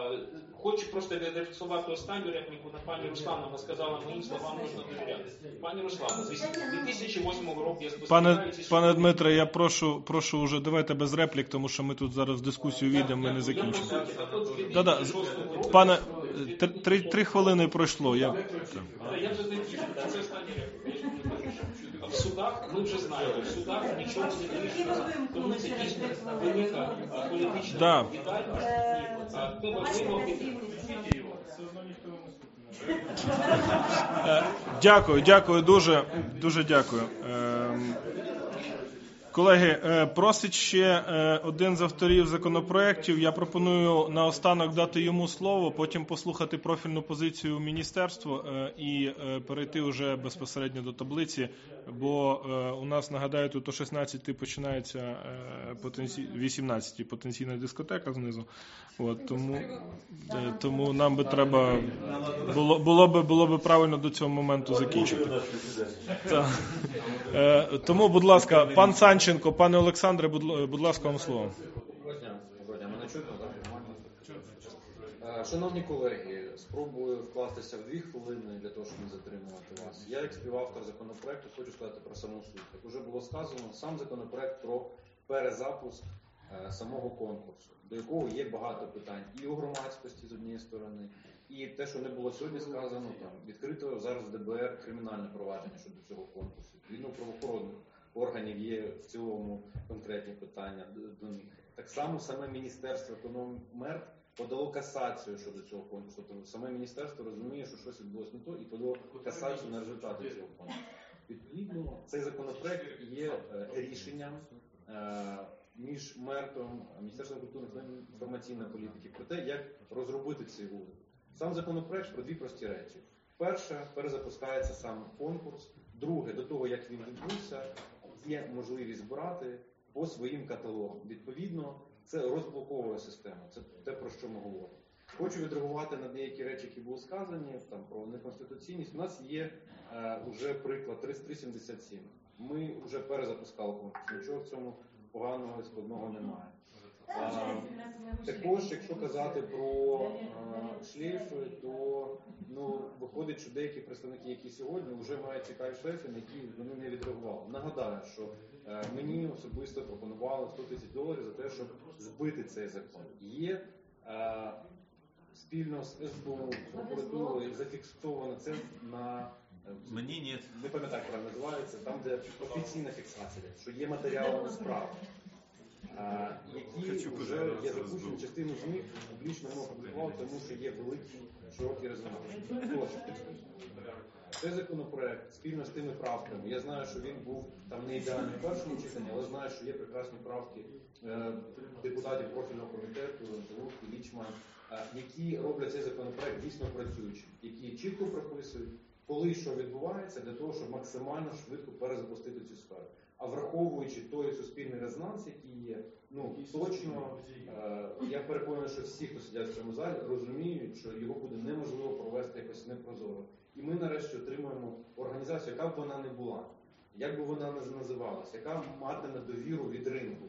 Хочу просто відрефлексувати останню репліку на пані Руслану. Вона сказала, моїм словам можна довіряти. Пані Руслану, з дві тисячі восьмого року я спостерігаю... Пане, пане Дмитре, я прошу, прошу вже, давайте без реплік, тому що ми тут зараз дискусію війдемо, ми не закінчимо. Да, да. Пане, три, три хвилини пройшло. Я, я вже закінчив. Це остання репліка. В судах, ми вже знаємо, в судах нічого не вирішується, тому це дійсно велика політична да. відповідальність. Це важливо. Дякую, дякую дуже, дуже дякую. Колеги, просить ще один з авторів законопроєктів. Я пропоную наостанок дати йому слово, потім послухати профільну позицію міністерства і перейти вже безпосередньо до таблиці, бо у нас, нагадаю, тут о шістнадцятій починається потенці... вісімнадцятій потенційна дискотека знизу. От, тому, тому нам би треба, було, було, би, було би правильно до цього моменту закінчити. Тому, будь ласка, пан Санченко, пане Олександре, будь, будь ласка, вам слово. Доброго дня. Доброго дня. Мене чутно, так? Шановні колеги, спробую вкластися в дві хвилини для того, щоб не затримувати вас. Я, як співавтор законопроекту, хочу сказати про саму суть. Як вже було сказано, сам законопроект про перезапуск самого конкурсу, до якого є багато питань і у громадськості з однієї сторони, і те, що не було сьогодні сказано, там відкрито зараз в ДБР кримінальне провадження щодо цього конкурсу. Відповідно, правоохоронних органів є в цілому конкретні питання до них. Так само саме Міністерство економер подало касацію щодо цього конкурсу. Тобто саме міністерство розуміє, що щось відбулося не то, і подало касацію на результати цього конкурсу. Відповідно, цей законопроект є рішенням між МЕРТом, Міністерством культурної та інформаційної політики про те, як розробити цей уряд. Сам законопроект про дві прості речі. Перше, перезапускається сам конкурс. Друге, до того, як він відбувся, є можливість брати по своїм каталогам. Відповідно, це розблоковує систему. Це те, про що ми говоримо. Хочу відреагувати на деякі речі, які були сказані, там, про неконституційність. У нас є е, вже приклад тридцять три сімдесят сім. Ми вже перезапускали конкурс. Нічого в цьому поганого і складного немає. А, також, якщо казати про а, шлейфи, то ну, виходить, що деякі представники, які сьогодні вже мають цікаві шлейфи, на які вони не відреагували. Нагадаю, що а, мені особисто пропонували сто тисяч доларів за те, щоб збити цей закон. Є а, спільно з ес бе у, прокуратурою зафіксовано це на... Мені ні. Не пам'ятаю, як правильно називається, там, де офіційна фіксація, що є матеріалами справи. А, які вже є запущені, частину з них публічно не опублікували, тому що є великий широкий резонанс. Цей законопроект спільно з тими правками, я знаю, що він був там не ідеальний в першому читанні, але знаю, що є прекрасні правки е, депутатів профільного комітету, Лук, Лічман, які роблять цей законопроект дійсно працюючим, які чітко прописують, коли що відбувається, для того, щоб максимально швидко перезапустити цю сферу. А враховуючи той суспільний резонанс, який є, ну точно, е, я переконаний, що всі, хто сидять в цьому залі, розуміють, що його буде неможливо провести якось непрозоро. І ми нарешті отримуємо організацію, яка б вона не була, як би вона не називалася, яка матиме довіру від ринку.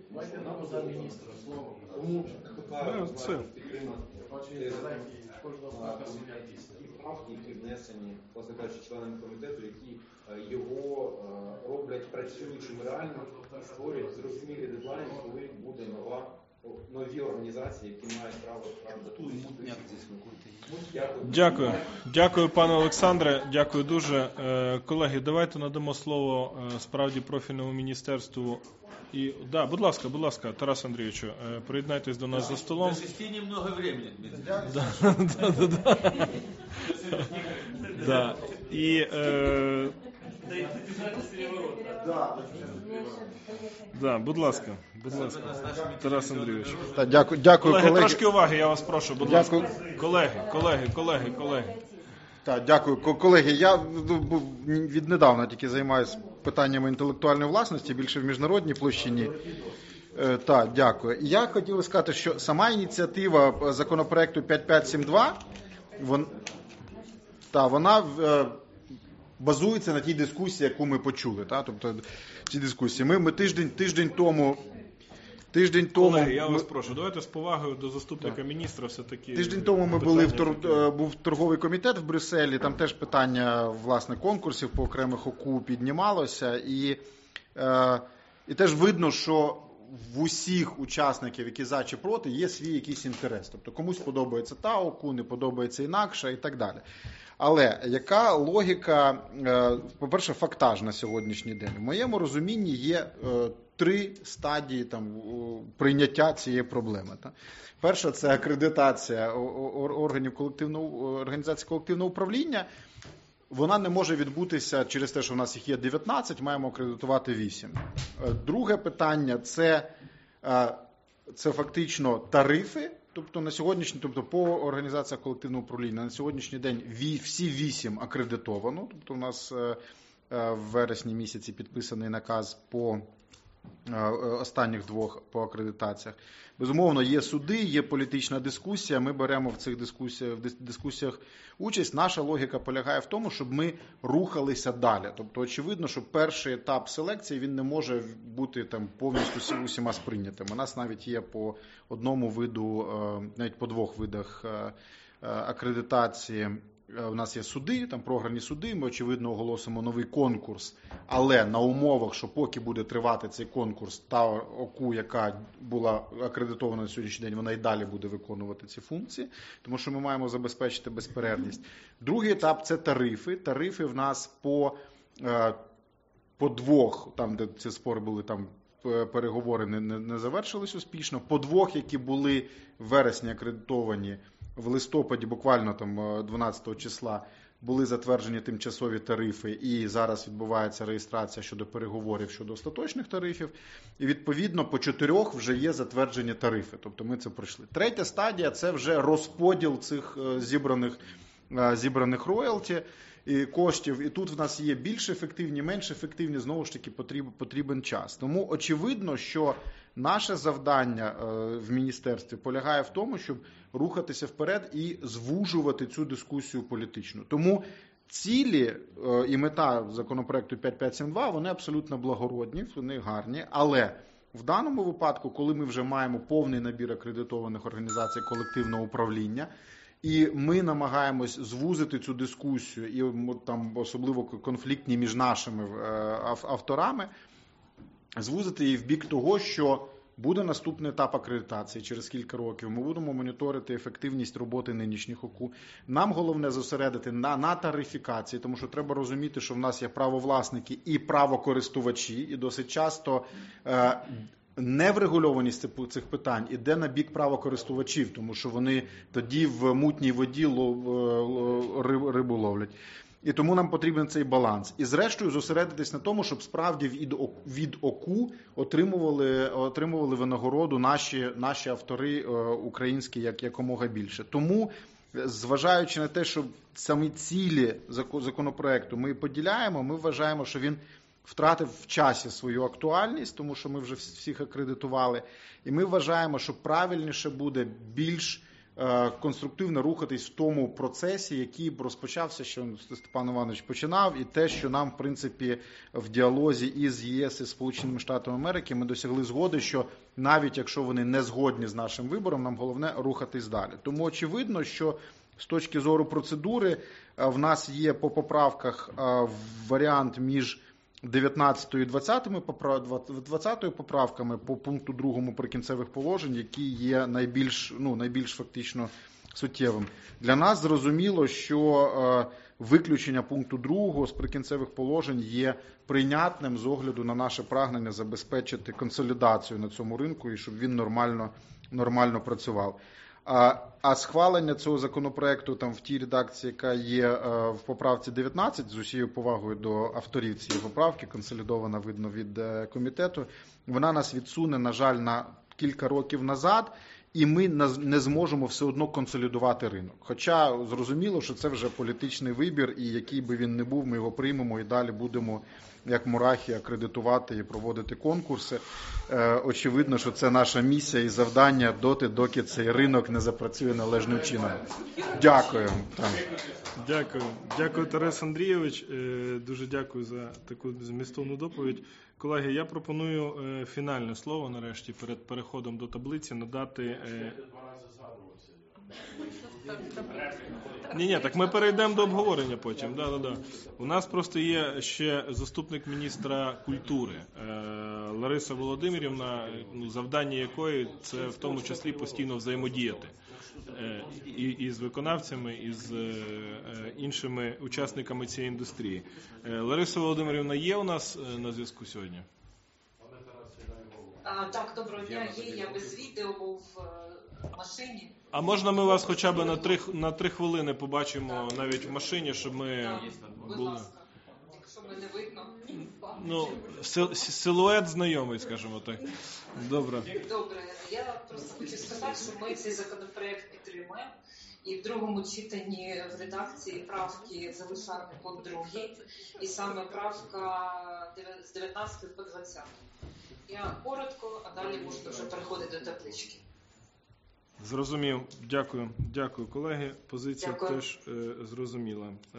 Тому депутати мають підтримати правки, які внесені, власне кажучи, членами комітету, які його роблять працюючим реально і створюють зрозумілі дедлайни, коли буде нова, нові організації, які мають право Дякую. Дякую. Дякую, пане Олександре. Дякую дуже. Колеги, давайте надамо слово справді профільному міністерству. І, да, будь ласка, будь ласка, Тарас Андрійовичу, приєднайтесь до нас за столом. Засісти немного времени. Да, да, да, да. Да. І е... да, будь ласка, будь ласка, Тарас Андрійович. Так, дякую, дякую, колеги, колеги. Трошки уваги, я вас прошу, будь дякую. ласка. Колеги, колеги, колеги, колеги. Так, дякую, колеги. Я віднедавна тільки займаюся питаннями інтелектуальної власності, більше в міжнародній площині. Так, дякую. Я хотів би сказати, що сама ініціатива законопроекту п'ять п'ять сім два, вон, та, вона е, базується на тій дискусії, яку ми почули. Та? Тобто, ці дискусії. Ми, ми тиждень, тиждень тому... Тиждень тому... Колеги, я вас прошу, давайте з повагою до заступника так. міністра все-таки... Тиждень тому ми були в тор... був торговий комітет в Брюсселі, там теж питання, власне, конкурсів по окремих ОКУ піднімалося. І, е, і теж видно, що в усіх учасників, які за чи проти, є свій якийсь інтерес. Тобто комусь подобається та ОКУ, не подобається інакше і так далі. Але яка логіка, по-перше, фактаж на сьогоднішній день? В моєму розумінні є три стадії там, прийняття цієї проблеми. Перша – це акредитація органів колективного, організації колективного управління. Вона не може відбутися через те, що в нас їх є дев'ятнадцять, маємо акредитувати вісім. Друге питання – це, це фактично тарифи. Тобто на сьогоднішній, тобто по організаціях колективного управління на сьогоднішній день всі вісім акредитовано. Тобто у нас в вересні місяці підписаний наказ по останніх двох по акредитаціях. Безумовно, є суди, є політична дискусія, ми беремо в цих дискусіях, в дискусіях участь. Наша логіка полягає в тому, щоб ми рухалися далі. Тобто, очевидно, що перший етап селекції, він не може бути там повністю усіма сприйнятим. У нас навіть є по одному виду, навіть по двох видах акредитації. У нас є суди, там програні суди, ми, очевидно, оголосимо новий конкурс, але на умовах, що поки буде тривати цей конкурс, та ОКУ, яка була акредитована на сьогоднішній день, вона і далі буде виконувати ці функції, тому що ми маємо забезпечити безперервність. Другий етап – це тарифи. Тарифи в нас по, по двох, там, де ці спори були, там, переговори не, не, не завершились успішно, по двох, які були в вересні акредитовані, в листопаді, буквально там дванадцятого числа, були затверджені тимчасові тарифи, і зараз відбувається реєстрація щодо переговорів щодо остаточних тарифів. І відповідно по чотирьох вже є затверджені тарифи. Тобто ми це пройшли. Третя стадія – це вже розподіл цих зібраних, зібраних роялті і коштів. І тут в нас є більш ефективні, менш ефективні, знову ж таки потрібен, потрібен час. Тому очевидно, що наше завдання в міністерстві полягає в тому, щоб рухатися вперед і звужувати цю дискусію політичну. Тому цілі і мета законопроекту п'ять п'ять сім два, вони абсолютно благородні, вони гарні, але в даному випадку, коли ми вже маємо повний набір акредитованих організацій колективного управління, і ми намагаємось звузити цю дискусію, і там особливо конфліктні між нашими авторами, звузити її в бік того, що буде наступний етап акредитації через кілька років. Ми будемо моніторити ефективність роботи нинішніх ОКУ. Нам головне зосередити на, на тарифікації, тому що треба розуміти, що в нас є правовласники і правокористувачі, і досить часто е, неврегульованість цих питань іде на бік правокористувачів, тому що вони тоді в мутній воді рибу ловлять. І тому нам потрібен цей баланс. І зрештою зосередитись на тому, щоб справді від, від ОКУ отримували, отримували винагороду наші, наші автори українські як, якомога більше. Тому, зважаючи на те, що самі цілі законопроекту ми поділяємо, ми вважаємо, що він втратив в часі свою актуальність, тому що ми вже всіх акредитували. І ми вважаємо, що правильніше буде більш конструктивно рухатись в тому процесі, який розпочався, що Степан Іванович починав, і те, що нам, в принципі, в діалозі із ЄС і Сполученими Штатами Америки ми досягли згоди, що навіть якщо вони не згодні з нашим вибором, нам головне рухатись далі. Тому очевидно, що з точки зору процедури в нас є по поправках варіант між дев'ятнадцятою і двадцятою поправками по пункту другому Прикінцевих положень, які є найбільш, ну, найбільш фактично суттєвим. Для нас зрозуміло, що е, виключення пункту другого з Прикінцевих положень є прийнятним з огляду на наше прагнення забезпечити консолідацію на цьому ринку і щоб він нормально, нормально працював. А, а схвалення цього законопроекту там в тій редакції, яка є е, в поправці дев'ятнадцять, з усією повагою до авторів цієї поправки, консолідована, видно, від е, комітету, вона нас відсуне, на жаль, на кілька років назад, і ми не зможемо все одно консолідувати ринок. Хоча зрозуміло, що це вже політичний вибір, і який би він не був, ми його приймемо і далі будемо, як мурахи, акредитувати і проводити конкурси. Е, очевидно, що це наша місія і завдання доти, доки цей ринок не запрацює належним чином. Дякую. Там. Дякую. Дякую, Тарас Андрійович. Е, дуже дякую за таку змістовну доповідь. Колеги, я пропоную е, фінальне слово, нарешті, перед переходом до таблиці, надати... Е... Ні, ні, так ми перейдемо до обговорення потім. Да, да, да. У нас просто є ще заступник міністра культури е, Лариса Володимирівна, ну, завдання якої це в тому числі постійно взаємодіяти е, і, і з виконавцями, і з е, іншими учасниками цієї індустрії. Е, Лариса Володимирівна є у нас на зв'язку сьогодні? А, так, доброго дня, є, я без відео був в машині. А можна ми вас хоча б на три, на три хвилини побачимо так. навіть в машині, щоб ми так, були... ласка, якщо мене видно. Ну, силует знайомий, скажімо так. Добре. Добре, я просто хочу сказати, що ми цей законопроект підтримуємо. І в другому читанні в редакції правки залишаємо по другій. І саме правка з дев'ятнадцятої по двадцяту. Я коротко, а далі можна вже переходити до таблички. Зрозумів. Дякую. Дякую, колеги. Позиція Дякую. теж е, зрозуміла. Е,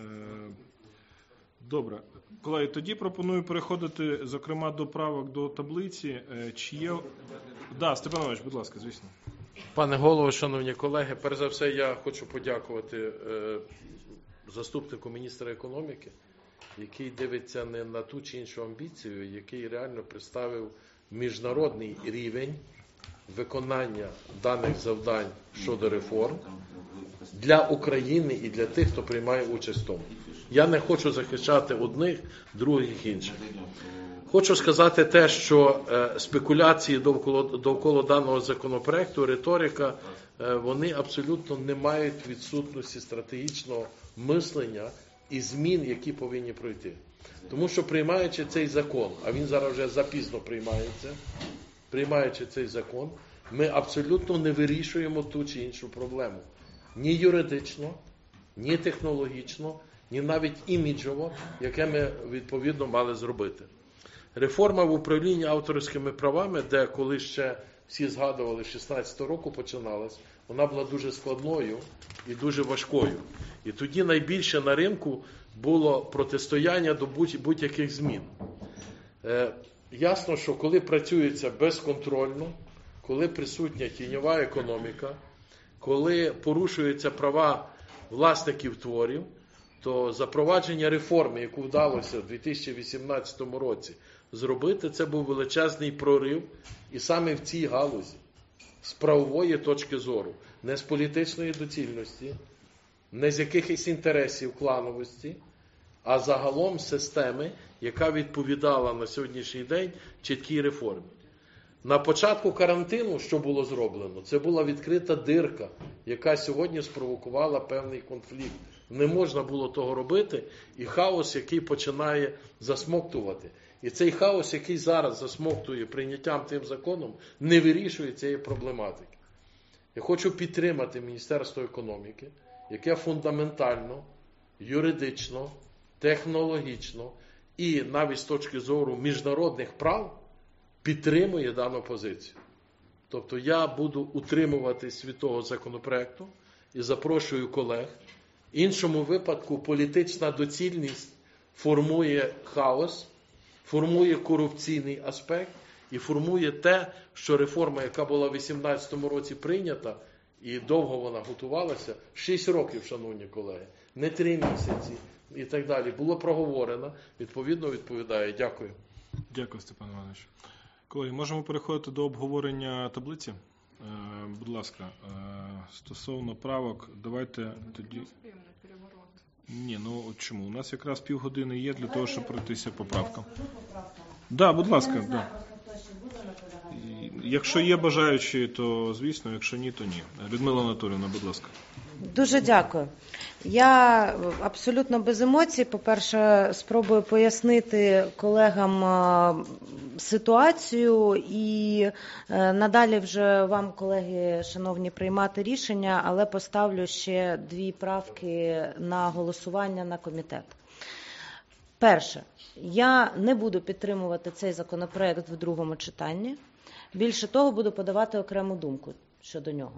добре. Колеги, тоді пропоную переходити, зокрема, до правок до таблиці. Е, чи є... Да, Степан Іванович, будь ласка, звісно. Пане голово, шановні колеги, перш за все я хочу подякувати е, заступнику міністра економіки, який дивиться не на ту чи іншу амбіцію, який реально представив міжнародний рівень виконання даних завдань щодо реформ для України і для тих, хто приймає участь в тому. Я не хочу захищати одних, других інших. Хочу сказати те, що е, спекуляції довкола, довкола даного законопроекту, риторика, е, вони абсолютно не мають відсутності стратегічного мислення і змін, які повинні пройти. Тому що приймаючи цей закон, а він зараз вже запізно приймається, приймаючи цей закон, ми абсолютно не вирішуємо ту чи іншу проблему. Ні юридично, ні технологічно, ні навіть іміджово, яке ми відповідно мали зробити. Реформа в управлінні авторськими правами, де коли ще всі згадували, шістнадцятого року починалась, вона була дуже складною і дуже важкою. І тоді найбільше на ринку було протистояння до будь-яких змін. Е, ясно, що коли працюється безконтрольно, коли присутня тіньова економіка, коли порушуються права власників творів, то запровадження реформи, яку вдалося в дві тисячі вісімнадцятому році зробити, це був величезний прорив і саме в цій галузі, з правової точки зору, не з політичної доцільності, не з якихось інтересів клановості, а загалом системи, яка відповідала на сьогоднішній день чіткій реформі. На початку карантину, що було зроблено, це була відкрита дирка, яка сьогодні спровокувала певний конфлікт Не можна було того робити, і хаос, який починає засмоктувати. І цей хаос, який зараз засмоктує прийняттям тим законом, не вирішує цієї проблематики. Я хочу підтримати Міністерство економіки, яке фундаментально, юридично, технологічно і навіть з точки зору міжнародних прав підтримує дану позицію. Тобто я буду утримуватись від того законопроекту і запрошую колег. В іншому випадку політична доцільність формує хаос, формує корупційний аспект і формує те, що реформа, яка була в вісімнадцятому році прийнята, і довго вона готувалася, шість років, шановні колеги, не три місяці і так далі, було проговорено, відповідно відповідає. Дякую. Дякую, Степан Іванович. Колеги, можемо переходити до обговорення таблиці? Е, будь ласка, е, стосовно правок, давайте тоді... Ні, ну от чому? У нас якраз півгодини є для того, щоб пройтися по правкам. Так, да, будь ласка. Да. Якщо є бажаючі, то звісно, якщо ні, то ні. Людмила Анатоліївна, будь ласка. Дуже дякую. Я абсолютно без емоцій. По-перше, спробую пояснити колегам ситуацію і надалі вже вам, колеги, шановні, приймати рішення, але поставлю ще дві правки на голосування на комітет. Перше, я не буду підтримувати цей законопроект в другому читанні. Більше того, буду подавати окрему думку щодо нього.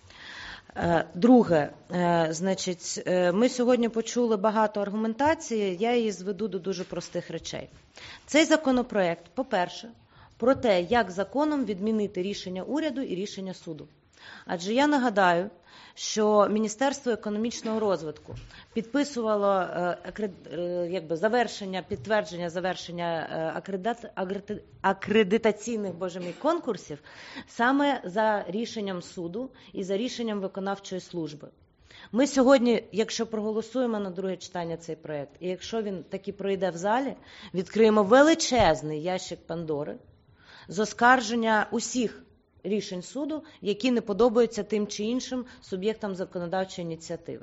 Друге, значить, ми сьогодні почули багато аргументації, я її зведу до дуже простих речей. Цей законопроект, по-перше, про те, як законом відмінити рішення уряду і рішення суду. Адже я нагадаю, що Міністерство економічного розвитку підписувало якби, завершення, підтвердження завершення акредитаційних, боже мій, конкурсів саме за рішенням суду і за рішенням виконавчої служби. Ми сьогодні, якщо проголосуємо на друге читання цей проєкт, і якщо він таки пройде в залі, відкриємо величезний ящик Пандори з оскарження усіх рішень суду, які не подобаються тим чи іншим суб'єктам законодавчої ініціативи.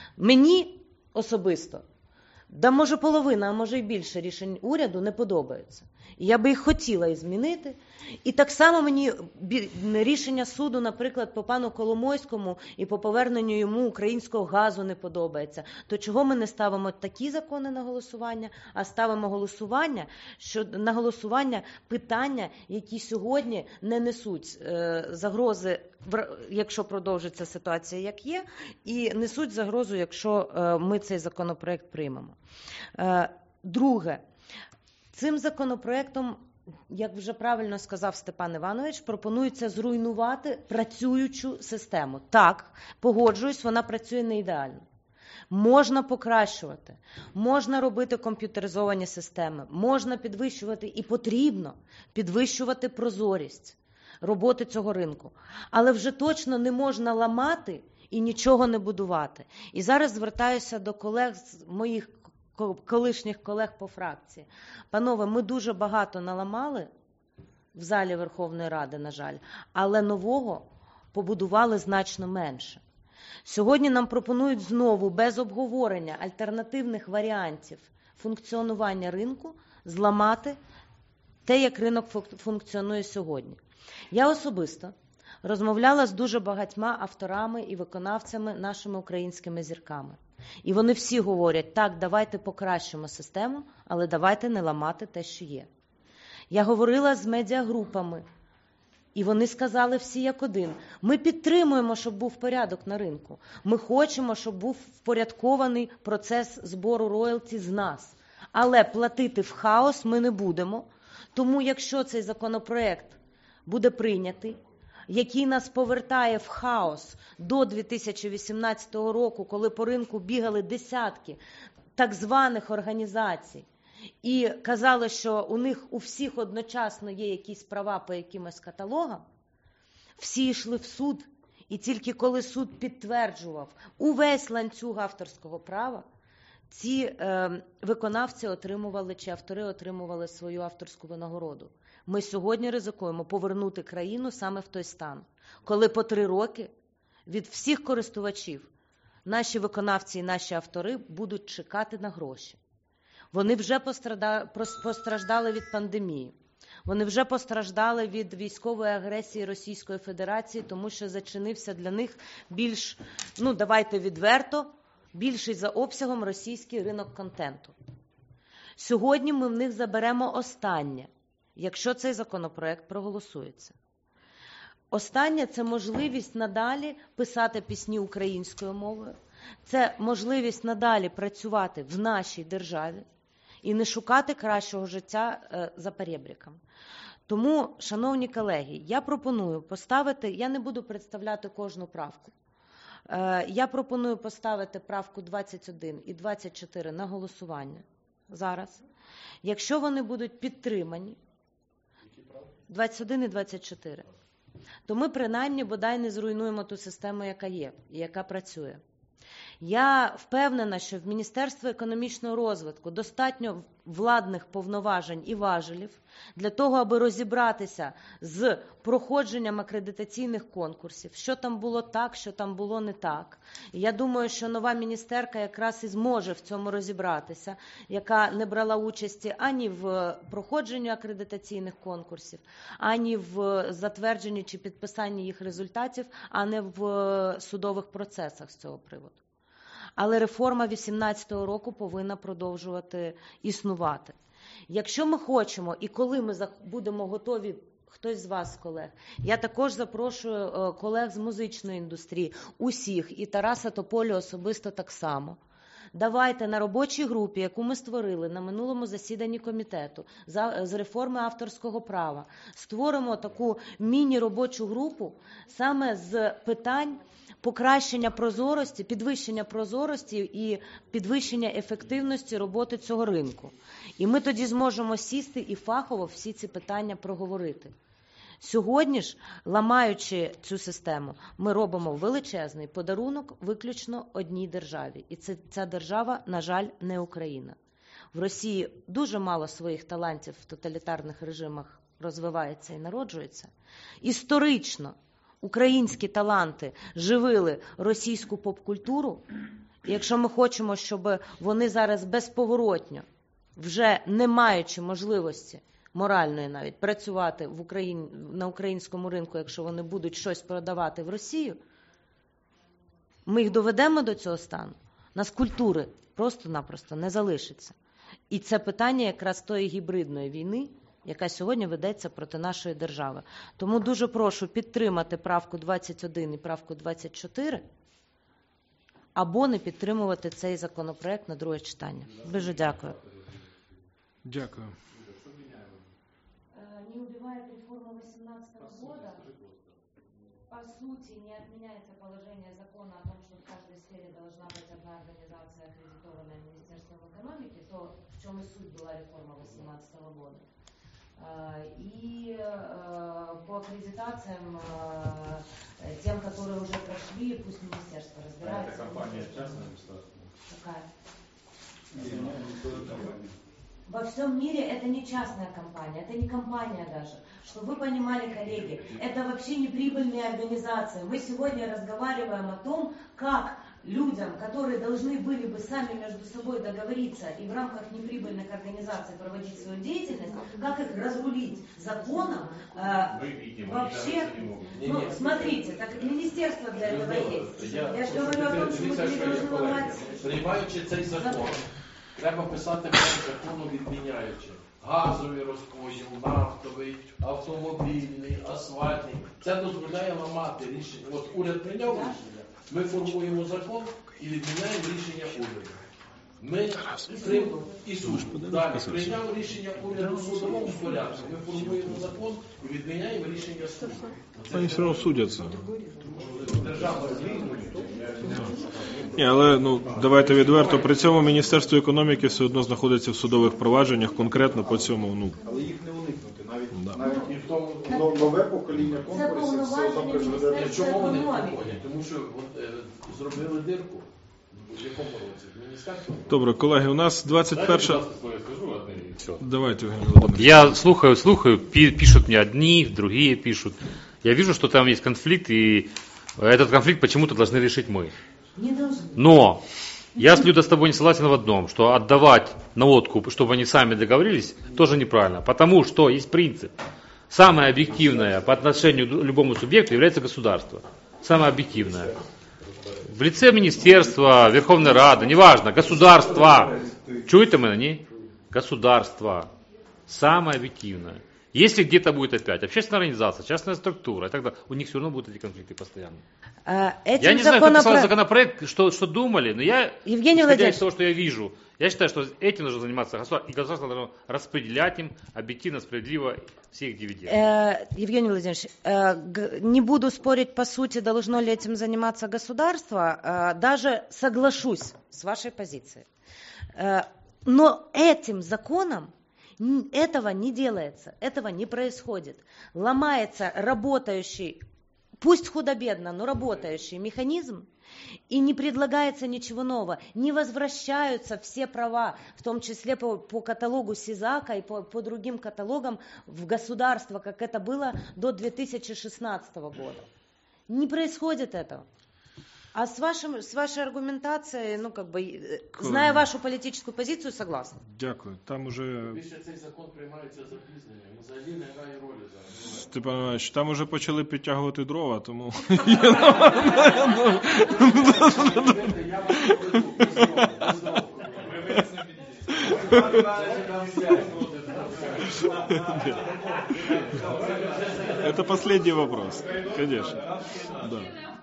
Мені особисто, да може половина, а може й більше рішень уряду не подобаються. І я би їх хотіла і змінити. І так само мені рішення суду, наприклад, по пану Коломойському і по поверненню йому українського газу не подобається. То чого ми не ставимо такі закони на голосування, а ставимо голосування, що, на голосування питання, які сьогодні не несуть е, загрози, якщо продовжиться ситуація, як є, і несуть загрозу, якщо е, ми цей законопроект приймемо. Е, друге. Цим законопроектом, як вже правильно сказав Степан Іванович, пропонується зруйнувати працюючу систему. Так, погоджуюсь, вона працює не ідеально. Можна покращувати, можна робити комп'ютеризовані системи, можна підвищувати і потрібно підвищувати прозорість роботи цього ринку. Але вже точно не можна ламати і нічого не будувати. І зараз звертаюся до колег з моїх колишніх колег по фракції. Панове, ми дуже багато наламали в залі Верховної Ради, на жаль, але нового побудували значно менше. Сьогодні нам пропонують знову, без обговорення альтернативних варіантів функціонування ринку, зламати те, як ринок функціонує сьогодні. Я особисто розмовляла з дуже багатьма авторами і виконавцями, нашими українськими зірками. І вони всі говорять, так, давайте покращимо систему, але давайте не ламати те, що є. Я говорила з медіагрупами, і вони сказали всі як один. Ми підтримуємо, щоб був порядок на ринку. Ми хочемо, щоб був впорядкований процес збору роялті з нас. Але платити в хаос ми не будемо. Тому якщо цей законопроект буде прийнятий, який нас повертає в хаос до дві тисячі вісімнадцятого року, коли по ринку бігали десятки так званих організацій і казали, що у них у всіх одночасно є якісь права по якимось каталогам, всі йшли в суд, і тільки коли суд підтверджував увесь ланцюг авторського права, ці е, виконавці отримували, чи автори отримували свою авторську винагороду. Ми сьогодні ризикуємо повернути країну саме в той стан, коли по три роки від всіх користувачів наші виконавці і наші автори будуть чекати на гроші. Вони вже постраждали від пандемії. Вони вже постраждали від військової агресії Російської Федерації, тому що зачинився для них більш, ну давайте відверто, більший за обсягом російський ринок контенту. Сьогодні ми в них заберемо останнє, якщо цей законопроект проголосується. Останнє – це можливість надалі писати пісні українською мовою, це можливість надалі працювати в нашій державі і не шукати кращого життя за перебріком. Тому, шановні колеги, я пропоную поставити, я не буду представляти кожну правку, я пропоную поставити правку двадцять один і двадцять чотири на голосування зараз. Якщо вони будуть підтримані, двадцять один і двадцять чотири, то ми принаймні бодай не зруйнуємо ту систему, яка є і яка працює. Я впевнена, що в Міністерстві економічного розвитку достатньо владних повноважень і важелів для того, аби розібратися з проходженням акредитаційних конкурсів, що там було так, що там було не так. І я думаю, що нова міністерка якраз і зможе в цьому розібратися, яка не брала участі ані в проходженні акредитаційних конкурсів, ані в затвердженні чи підписанні їх результатів, а не в судових процесах з цього приводу. Але реформа вісімнадцятого року повинна продовжувати існувати. Якщо ми хочемо і коли ми будемо готові, хтось з вас, колег, я також запрошую колег з музичної індустрії, усіх, і Тараса Тополю особисто так само. Давайте на робочій групі, яку ми створили на минулому засіданні комітету з реформи авторського права, створимо таку міні-робочу групу саме з питань покращення прозорості, підвищення прозорості і підвищення ефективності роботи цього ринку. І ми тоді зможемо сісти і фахово всі ці питання проговорити. Сьогодні ж, ламаючи цю систему, ми робимо величезний подарунок виключно одній державі. І це, ця держава, на жаль, не Україна. В Росії дуже мало своїх талантів в тоталітарних режимах розвивається і народжується. Історично українські таланти живили російську поп-культуру. І якщо ми хочемо, щоб вони зараз безповоротньо, вже не маючи можливості моральної навіть, працювати в Україні, на українському ринку, якщо вони будуть щось продавати в Росію, ми їх доведемо до цього стану. Нас культури просто-напросто не залишиться. І це питання якраз тої гібридної війни, яка сьогодні ведеться проти нашої держави. Тому дуже прошу підтримати правку двадцять один і правку двадцять чотири, або не підтримувати цей законопроект на друге читання. Дуже дякую. Дякую. Не убивает реформа восемнадцатого года, по сути не отменяется положение закона о том, что в каждой сфере должна быть одна организация, аккредитованная Министерством экономики, то, в чем и суть была реформа восемнадцатого года. И по аккредитациям, тем, которые уже прошли, пусть министерство разбирается. Это компания частная? Какая? Во всем мире это не частная компания, это не компания даже. Чтобы вы понимали, коллеги, это вообще не прибыльные организации. Мы сегодня разговариваем о том, как людям, которые должны были бы сами между собой договориться и в рамках неприбыльных организаций проводить свою деятельность, как их разрулить законом, э, вообще, ну, смотрите, так министерство для этого есть. Я, я же говорю о том, что мы не должны ломать. Приймаючи цей закон, треба писати проект закону, відміняючи газовий розподіл, нафтовий, автомобільний, асфальтний. Це дозволяє ламати рішення. От уряд прийняв рішення, ми формуємо закон і відміняємо рішення уряду. Ми приймемо і суд. Далі прийняв рішення уряду в судовому порядку, ми формуємо закон і відміняємо рішення суду. Вони все одно судяться. Держава змінює. Ні, але ну, давайте відверто, при цьому Міністерство економіки все одно знаходиться в судових провадженнях конкретно по цьому. Ну. Але їх не уникнути. Навіть, да. навіть і в тому но, нове покоління конкурсів все одно призведе. Чому вони проходять? Тому що от, е, зробили дирку. В якому році? Міністерство? Добре, колеги, у нас двадцять перша... Давайте, Давайте, Евгений Володимирович. Я слухаю, слухаю, пишут мне одни, другие пишут. Я вижу, что там есть конфликт, и этот конфликт почему-то должны решить мы. Не должны. Но я, Люда, с тобой не согласен в одном, что отдавать на откуп, чтобы они сами договорились, тоже неправильно. Потому что есть принцип. Самое объективное по отношению к любому субъекту является государство. Самое объективное. В лице министерства, Верховной Рады, неважно, государство. Чуете мы на ней? Государство. Самое объективное. Если где-то будет опять общественная организация, частная структура, и так далее, у них все равно будут эти конфликты постоянно. А, этим я не знаю, законопро... кто писал законопроект, что, что думали, но я, Евгений исходя Владимирович, из того, что я вижу, я считаю, что этим нужно заниматься государство, и государство должно распределять им объективно, справедливо все их дивиденды. Э, Евгений Владимирович, э, г- не буду спорить по сути, должно ли этим заниматься государство, э, даже соглашусь с вашей позицией. Э, но этим законом этого не делается, этого не происходит. Ломается работающий, пусть худо-бедно, но работающий механизм, и не предлагается ничего нового. Не возвращаются все права, в том числе по, по каталогу СИЗАКа и по, по другим каталогам в государство, как это было до две тысячи шестнадцатого года. Не происходит этого. А с, вашим, с вашей аргументацией, ну, как бы, зная вашу політичну позицію, согласна. Дякую. Там уже... Після цей закон приймається запізненням. Взагалі не грає ролі зараз. Степан Іванович, там уже почали підтягувати дрова, тому... Это последний вопрос, конечно. Да.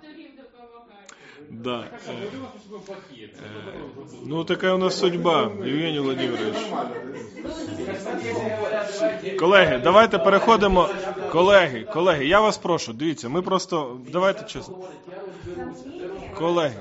Да. Ну, такая у нас судьба, Євгеній Владимирович. Колеги, давайте переходимо. Колеги, колеги, я вас прошу, дивіться, ми просто, давайте чесно. Колеги.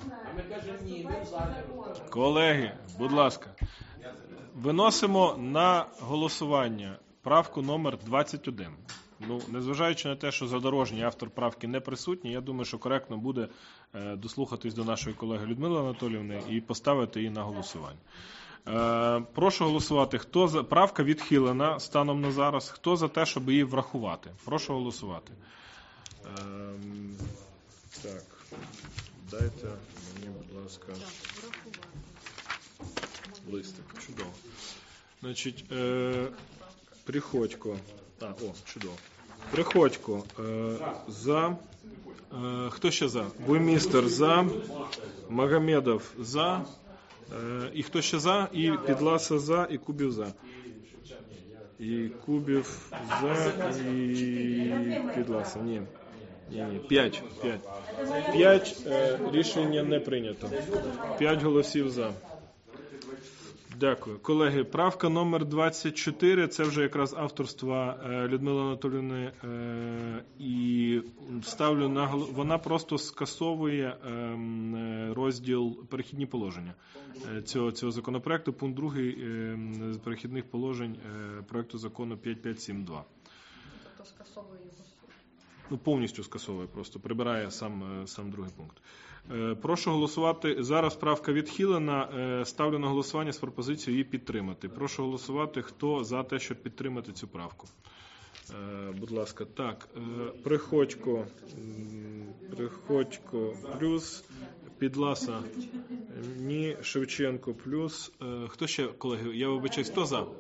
Колеги, будь ласка. Виносимо на голосування правку номер двадцять один. Ну, незважаючи на те, що задорожній автор правки не присутній, я думаю, що коректно буде е, дослухатись до нашої колеги Людмили Анатоліївни і поставити її на голосування. Е, прошу голосувати. Хто за... Правка відхилена станом на зараз. Хто за те, щоб її врахувати? Прошу голосувати. Е, так. Дайте мені, будь ласка, листик. Чудово. Значить, е, Приходько. А, о, чудово. Приходько е, за. Е, хто ще за? Буймістер за. Магомедов за. Е, і хто ще за? І Підласа за, і Кубів за. І Кубів за, і Підласа. Ні. Ні, ні. П'ять. П'ять. П'ять. Е, рішення не прийнято. П'ять голосів за. Дякую. Колеги, правка номер двадцять чотири, це вже якраз авторства Людмили Анатоліївни, і ставлю на гол... вона просто скасовує розділ перехідні положення цього, цього законопроекту, пункт другий з перехідних положень проекту закону п'ять п'ять сім два. Тобто скасовує його? Ну, повністю скасовує, просто прибирає сам, сам другий пункт. Прошу голосувати. Зараз правка відхилена. Ставлю на голосування з пропозицією її підтримати. Прошу голосувати, хто за те, щоб підтримати цю правку. Будь ласка, так. Приходько, Приходько плюс, Підласа, ні, Шевченко плюс. Хто ще, колеги, я вибачаюсь, хто за?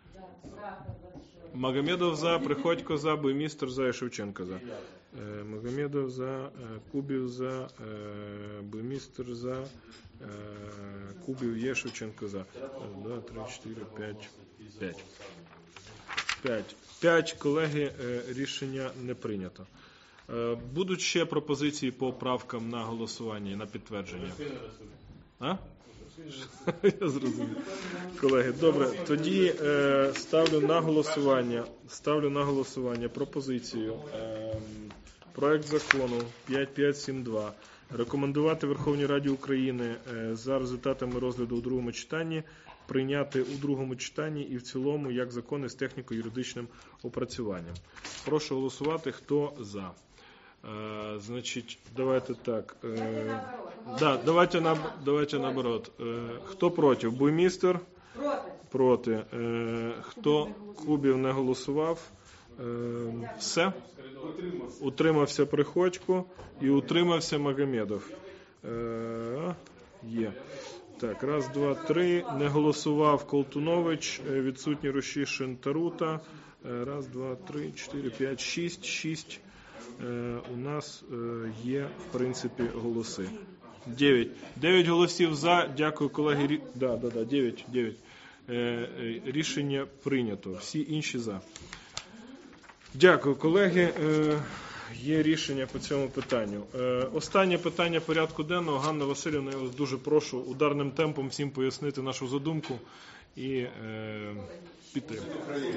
Магомедов за, Приходько за, Буймістер за і Шевченко за. Магомедов за, Кубів за, Буймістер за, Кубів є, Шевченко за. Два, три, чотири, п'ять. П'ять. П'ять. П'ять, колеги, рішення не прийнято. Будуть ще пропозиції по правкам на голосування і на підтвердження? А? Я зрозумів. Колеги, добре, тоді е, ставлю на голосування, ставлю на голосування пропозицію е, проект закону п'ять п'ять сім два рекомендувати Верховній Раді України е, за результатами розгляду у другому читанні прийняти у другому читанні і в цілому як закони з техніко-юридичним опрацюванням. Прошу голосувати, хто за. Е, значить, давайте так. Е, да, давайте, на, давайте наоборот. Е, хто проти? Буймістер? Проти. Проти. Е, хто Кубів не голосував? Е, все? Утримався Приходько і утримався Магомедов. Е, є. Так, раз, два, три. Не голосував Колтунович, е, відсутні Рощишин, Тарута. Е, раз, два, три, чотири, п'ять, шість. Шість. Е, у нас е, є, в принципі, голоси. Дев'ять. Дев'ять голосів за. Дякую, колеги. Рі... Да, да, да, дев'ять, дев'ять. Е, е, рішення прийнято. Всі інші за. Дякую, колеги. Е, є рішення по цьому питанню. Е, останнє питання порядку денного. Ганна Васильівна, я вас дуже прошу ударним темпом всім пояснити нашу задумку і е, підтримати.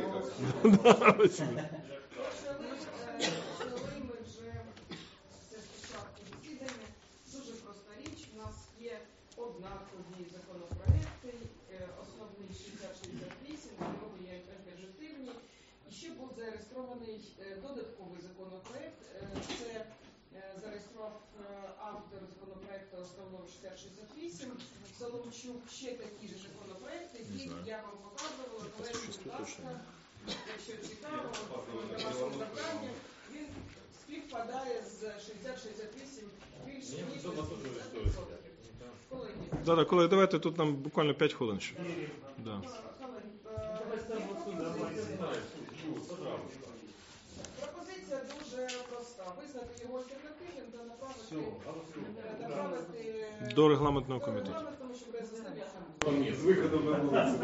Дуже проста річ. У нас є однакові законопроекти, основний шістдесят шістдесят вісім, до нього є альтернативні. І ще був зареєстрований додатковий законопроект. Це зареєстрував автор законопроекту основного шістдесят шістдесят вісім. Соломчук ще такі ж законопроекти, які я вам показувала. Колеги, будь ласка, якщо цікаво, для вашого завдання, він співпадає з шістдесят шістдесят вісім більше ніж вісімдесят відсотків. Да, да, колеги, давайте тут нам буквально п'ять хвилин ще. Да. Пропозиція дуже проста. Визнати його альтернативним та направити, направити До регламентного комітету. щоб розглянути. З виходом на вулицю.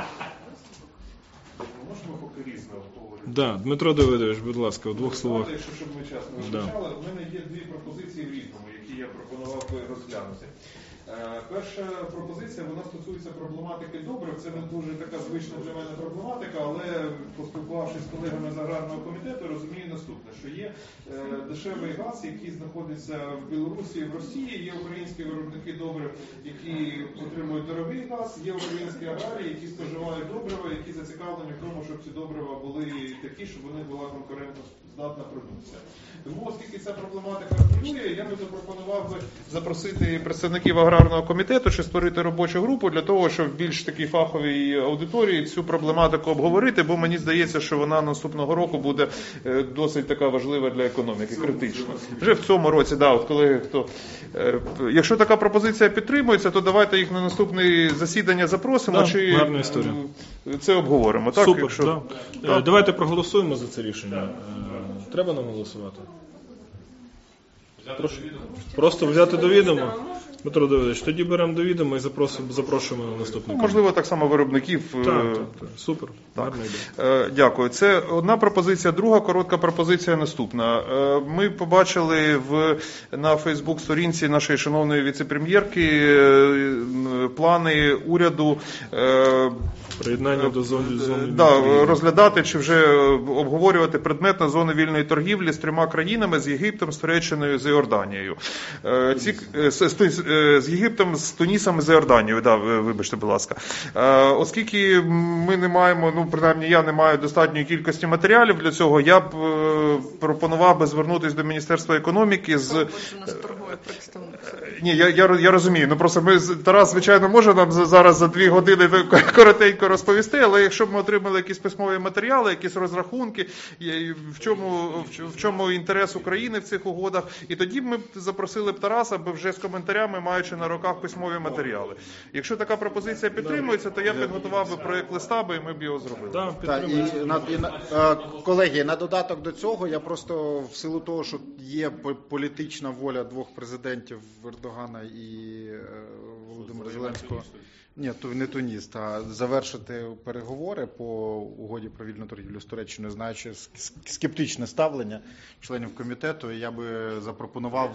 Можемо поки різно обговорити? Да, Дмитро Давидович, будь ласка, у двох словах. Якщо щоб ми чесно визначали, у мене є дві пропозиції в різному, які я пропонував би розглянути. Перша пропозиція, вона стосується проблематики добрив. Це не дуже така звична для мене проблематика, але поспілкувавшись з колегами з аграрного комітету, розумію наступне, що є дешевий газ, який знаходиться в Білорусі і в Росії, є українські виробники добрив, які отримують дорогий газ, є українські аграрії, які споживають добрива, які зацікавлені в тому, щоб ці добрива були такі, щоб вони була конкурентоздатна продукція. Тому, оскільки ця проблематика хвилює, я би запропонував би запросити представників аграрного комітету чи створити робочу групу для того, щоб в більш такій фаховій аудиторії цю проблематику обговорити, бо мені здається, що вона наступного року буде досить така важлива для економіки, критична. Вже в цьому році, да, от колеги, хто... Якщо така пропозиція підтримується, то давайте їх на наступне засідання запросимо, Да, чи гарна історія. Це обговоримо. Так, Супер, якщо... да. Так. Давайте проголосуємо за це рішення. Треба нам голосувати? Прошу. Просто взяти до відома. Дмитро Давидович, тоді беремо до відома і запросимо, запрошуємо на наступний. Ну, можливо, так само виробників. Так, так, так. Супер. Так. Гарна ідея. Дякую. Це одна пропозиція. Друга коротка пропозиція наступна. Ми побачили в, на Фейсбук-сторінці нашої шановної віце-прем'єрки плани уряду приєднання до зони, зони да, розглядати чи вже обговорювати предметно зони вільної торгівлі з трьома країнами, з Єгиптом, з Туреччиною, з Йорданією. Ці, з Єгиптом, з Тунісом і з Йорданією, да, вибачте, будь ласка. Оскільки ми не маємо, ну, принаймні я не маю достатньої кількості матеріалів для цього, я б пропонував би звернутися до Міністерства економіки з... Ні, я, я, я розумію, ну просто ми, Тарас, звичайно, може нам зараз за дві години коротенько розповісти, але якщо б ми отримали якісь письмові матеріали, якісь розрахунки, в чому, в чому інтерес України в цих угодах, і тоді б ми запросили б Тараса, бо вже з коментарями, маючи на руках письмові матеріали. Якщо така пропозиція підтримується, то я підготував би проєкт листа, би, і ми б його зробили. Да, так, і, на, і, на, колеги, на додаток до цього, я просто в силу того, що є політична воля двох президентів Ердогана і Володимира Зеленського, ні, то не Туніс, а завершити переговори по угоді про вільну торгівлю з Туреччиною, знаючи скептичне ставлення членів комітету, я би запропонував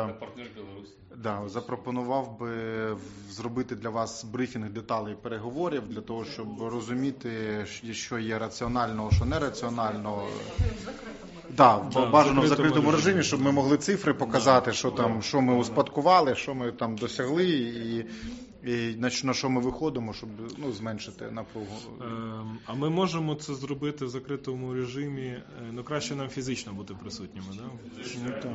да, запропонував би зробити для вас брифінг деталей переговорів, для того, щоб розуміти, що є раціонального, що нераціонального. Да, да, бажано в закритому режимі, щоб ми могли цифри показати, да, що там, що ми успадкували, що ми там досягли, і, і на що ми виходимо, щоб, ну, зменшити напругу. А ми можемо це зробити в закритому режимі, ну краще нам фізично бути присутніми, да? Ну, так.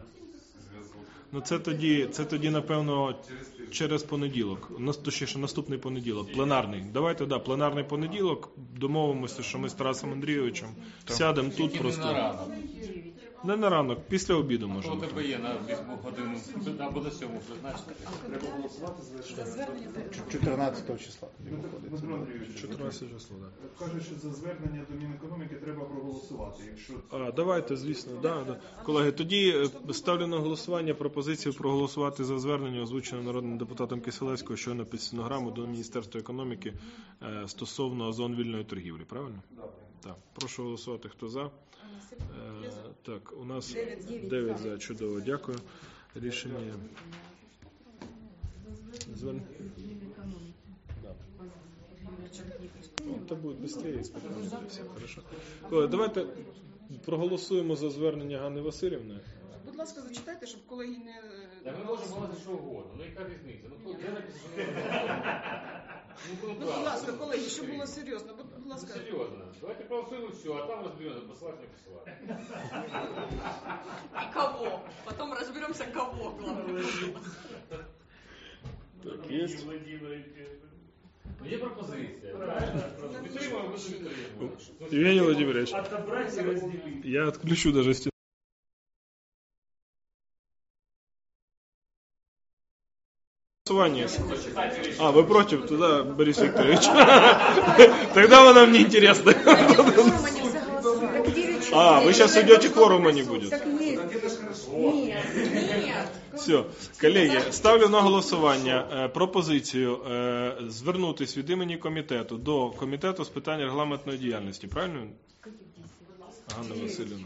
Ну це тоді, це тоді, напевно, через понеділок, точніше, наступний понеділок, пленарний. Давайте, да, пленарний понеділок, домовимося, що ми з Тарасом Андрійовичем сядемо тут просто. Не на ранок, після обіду Що можемо. у тебе є на вісьму годину, або за сьому призначити? Треба голосувати за чотирнадцятого числа. чотирнадцятого числа, так. Кажуть, що за звернення до Мінекономіки треба проголосувати. Якщо... А, давайте, звісно, да, да. Колеги, тоді е, ставлю на голосування пропозицію проголосувати за звернення, озвучене народним депутатом Кисилевського, щойно під стенограму до Міністерства економіки е, стосовно зон вільної торгівлі, правильно? Так. Так. Прошу голосувати, хто за. Е, так, у нас дев'ять за, чудово, дякую. Рішення. Звер... Да. Ну, это будет быстрее, спокойно, все хорошо. Колеги, давайте проголосуємо за звернення Ганни Васильівни. Будь ласка, зачитайте, щоб колеги не... Да ми можемо говорити що угодно, ну яка різниця? Ну, я написано, Ну, будь ласка, колеги, щоб було серйозно, будь, будь ласка. Серйозно. Давайте проголосуємо все, а там розберемося, посилати, не посилати. И кого? Потом разберемся, кого, главное. Так, есть. Є пропозиція. Правильно? Підтримуємо, ви підтримуємо. Евгений Владимирович, я отключу даже стену. А, вы против? Тогда, Борис Викторович. Тогда вы нам не интересны. А, вы сейчас уйдете, кворума не будет. Все, колеги, ставлю на голосування е, пропозицію е, звернутися від імені комітету до комітету з питань регламентної діяльності. Правильно? Ганна Васильівна.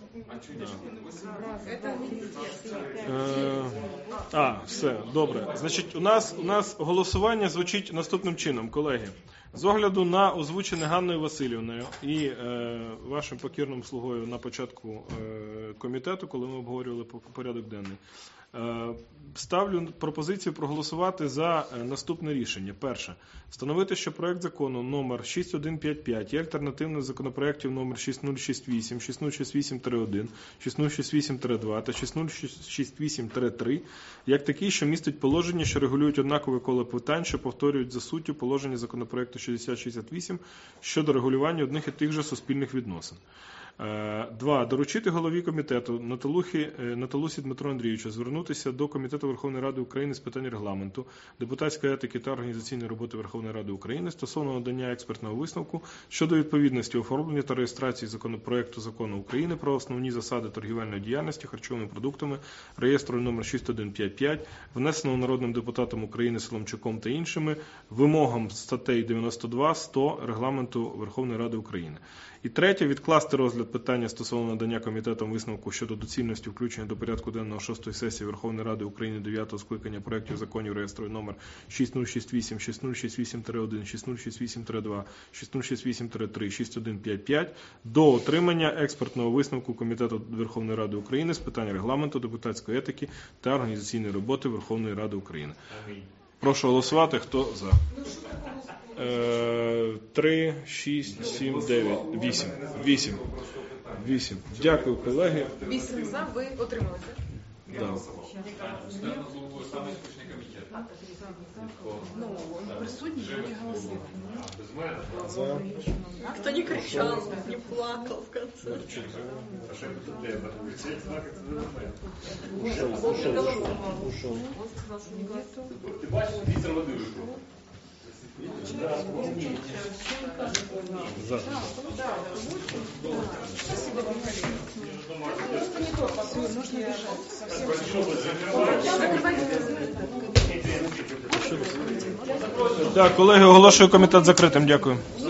Е, а, все, добре. Значить, у нас, у нас голосування звучить наступним чином, колеги. З огляду на озвучене Ганною Васильівною і е, вашим покірним слугою на початку е, комітету, коли ми обговорювали порядок денний, е, ставлю пропозицію проголосувати за е, наступне рішення. Перше. Встановити, що проект закону номер шість один п'ять п'ять і альтернативних законопроєктів номер шість нуль шість вісім, шість нуль шість вісім один, шість нуль шість вісім два та шість нуль шість вісім три як такий, що містить положення, що регулюють однакове коло питань, що повторюють за суттю положення законопроєкту шістдесят шістдесят вісім щодо регулювання одних і тих же суспільних відносин. Два. Доручити голові комітету Наталухі, Наталусі Дмитру Андрійовичу звернутися до Комітету Верховної Ради України з питань регламенту, депутатської етики та організаційної роботи Верховної Ради України стосовно надання експертного висновку щодо відповідності оформлення та реєстрації законопроекту закону України про основні засади торгівельної діяльності харчовими продуктами реєстру номер шість один п'ять п'ять, внесеного народним депутатом України Соломчуком та іншими, вимогам статей дев'яносто два сто Регламенту Верховної Ради України. І третє, відкласти розгляд питання стосовно надання комітетом висновку щодо доцільності включення до порядку денного шостої сесії Верховної Ради України дев'ятого скликання проєктів законів реєстровий номер шість нуль шість вісім, шість нуль шість вісім один, шість нуль шість вісім два, шість нуль шість вісім три, шість один п'ять п'ять до отримання експертного висновку Комітету Верховної Ради України з питань регламенту, депутатської етики та організаційної роботи Верховної Ради України. Прошу голосувати, хто за. Три, шість, сім, дев'ять, вісім. Вісім. Вісім. Дякую, колеги. Вісім за, ви отримали, так? Да. Ну, присутні, не голосували. За. Кто не кричал, не плакал в конце. Ушел, ушел, ушел. Ти бачиш, вітер води вийшов. За. Спасибо вам, коллеги. Просто не то, по-своему, нужно бежать. Совсем. Так, колеги, оголошую комітет закритим. Дякую.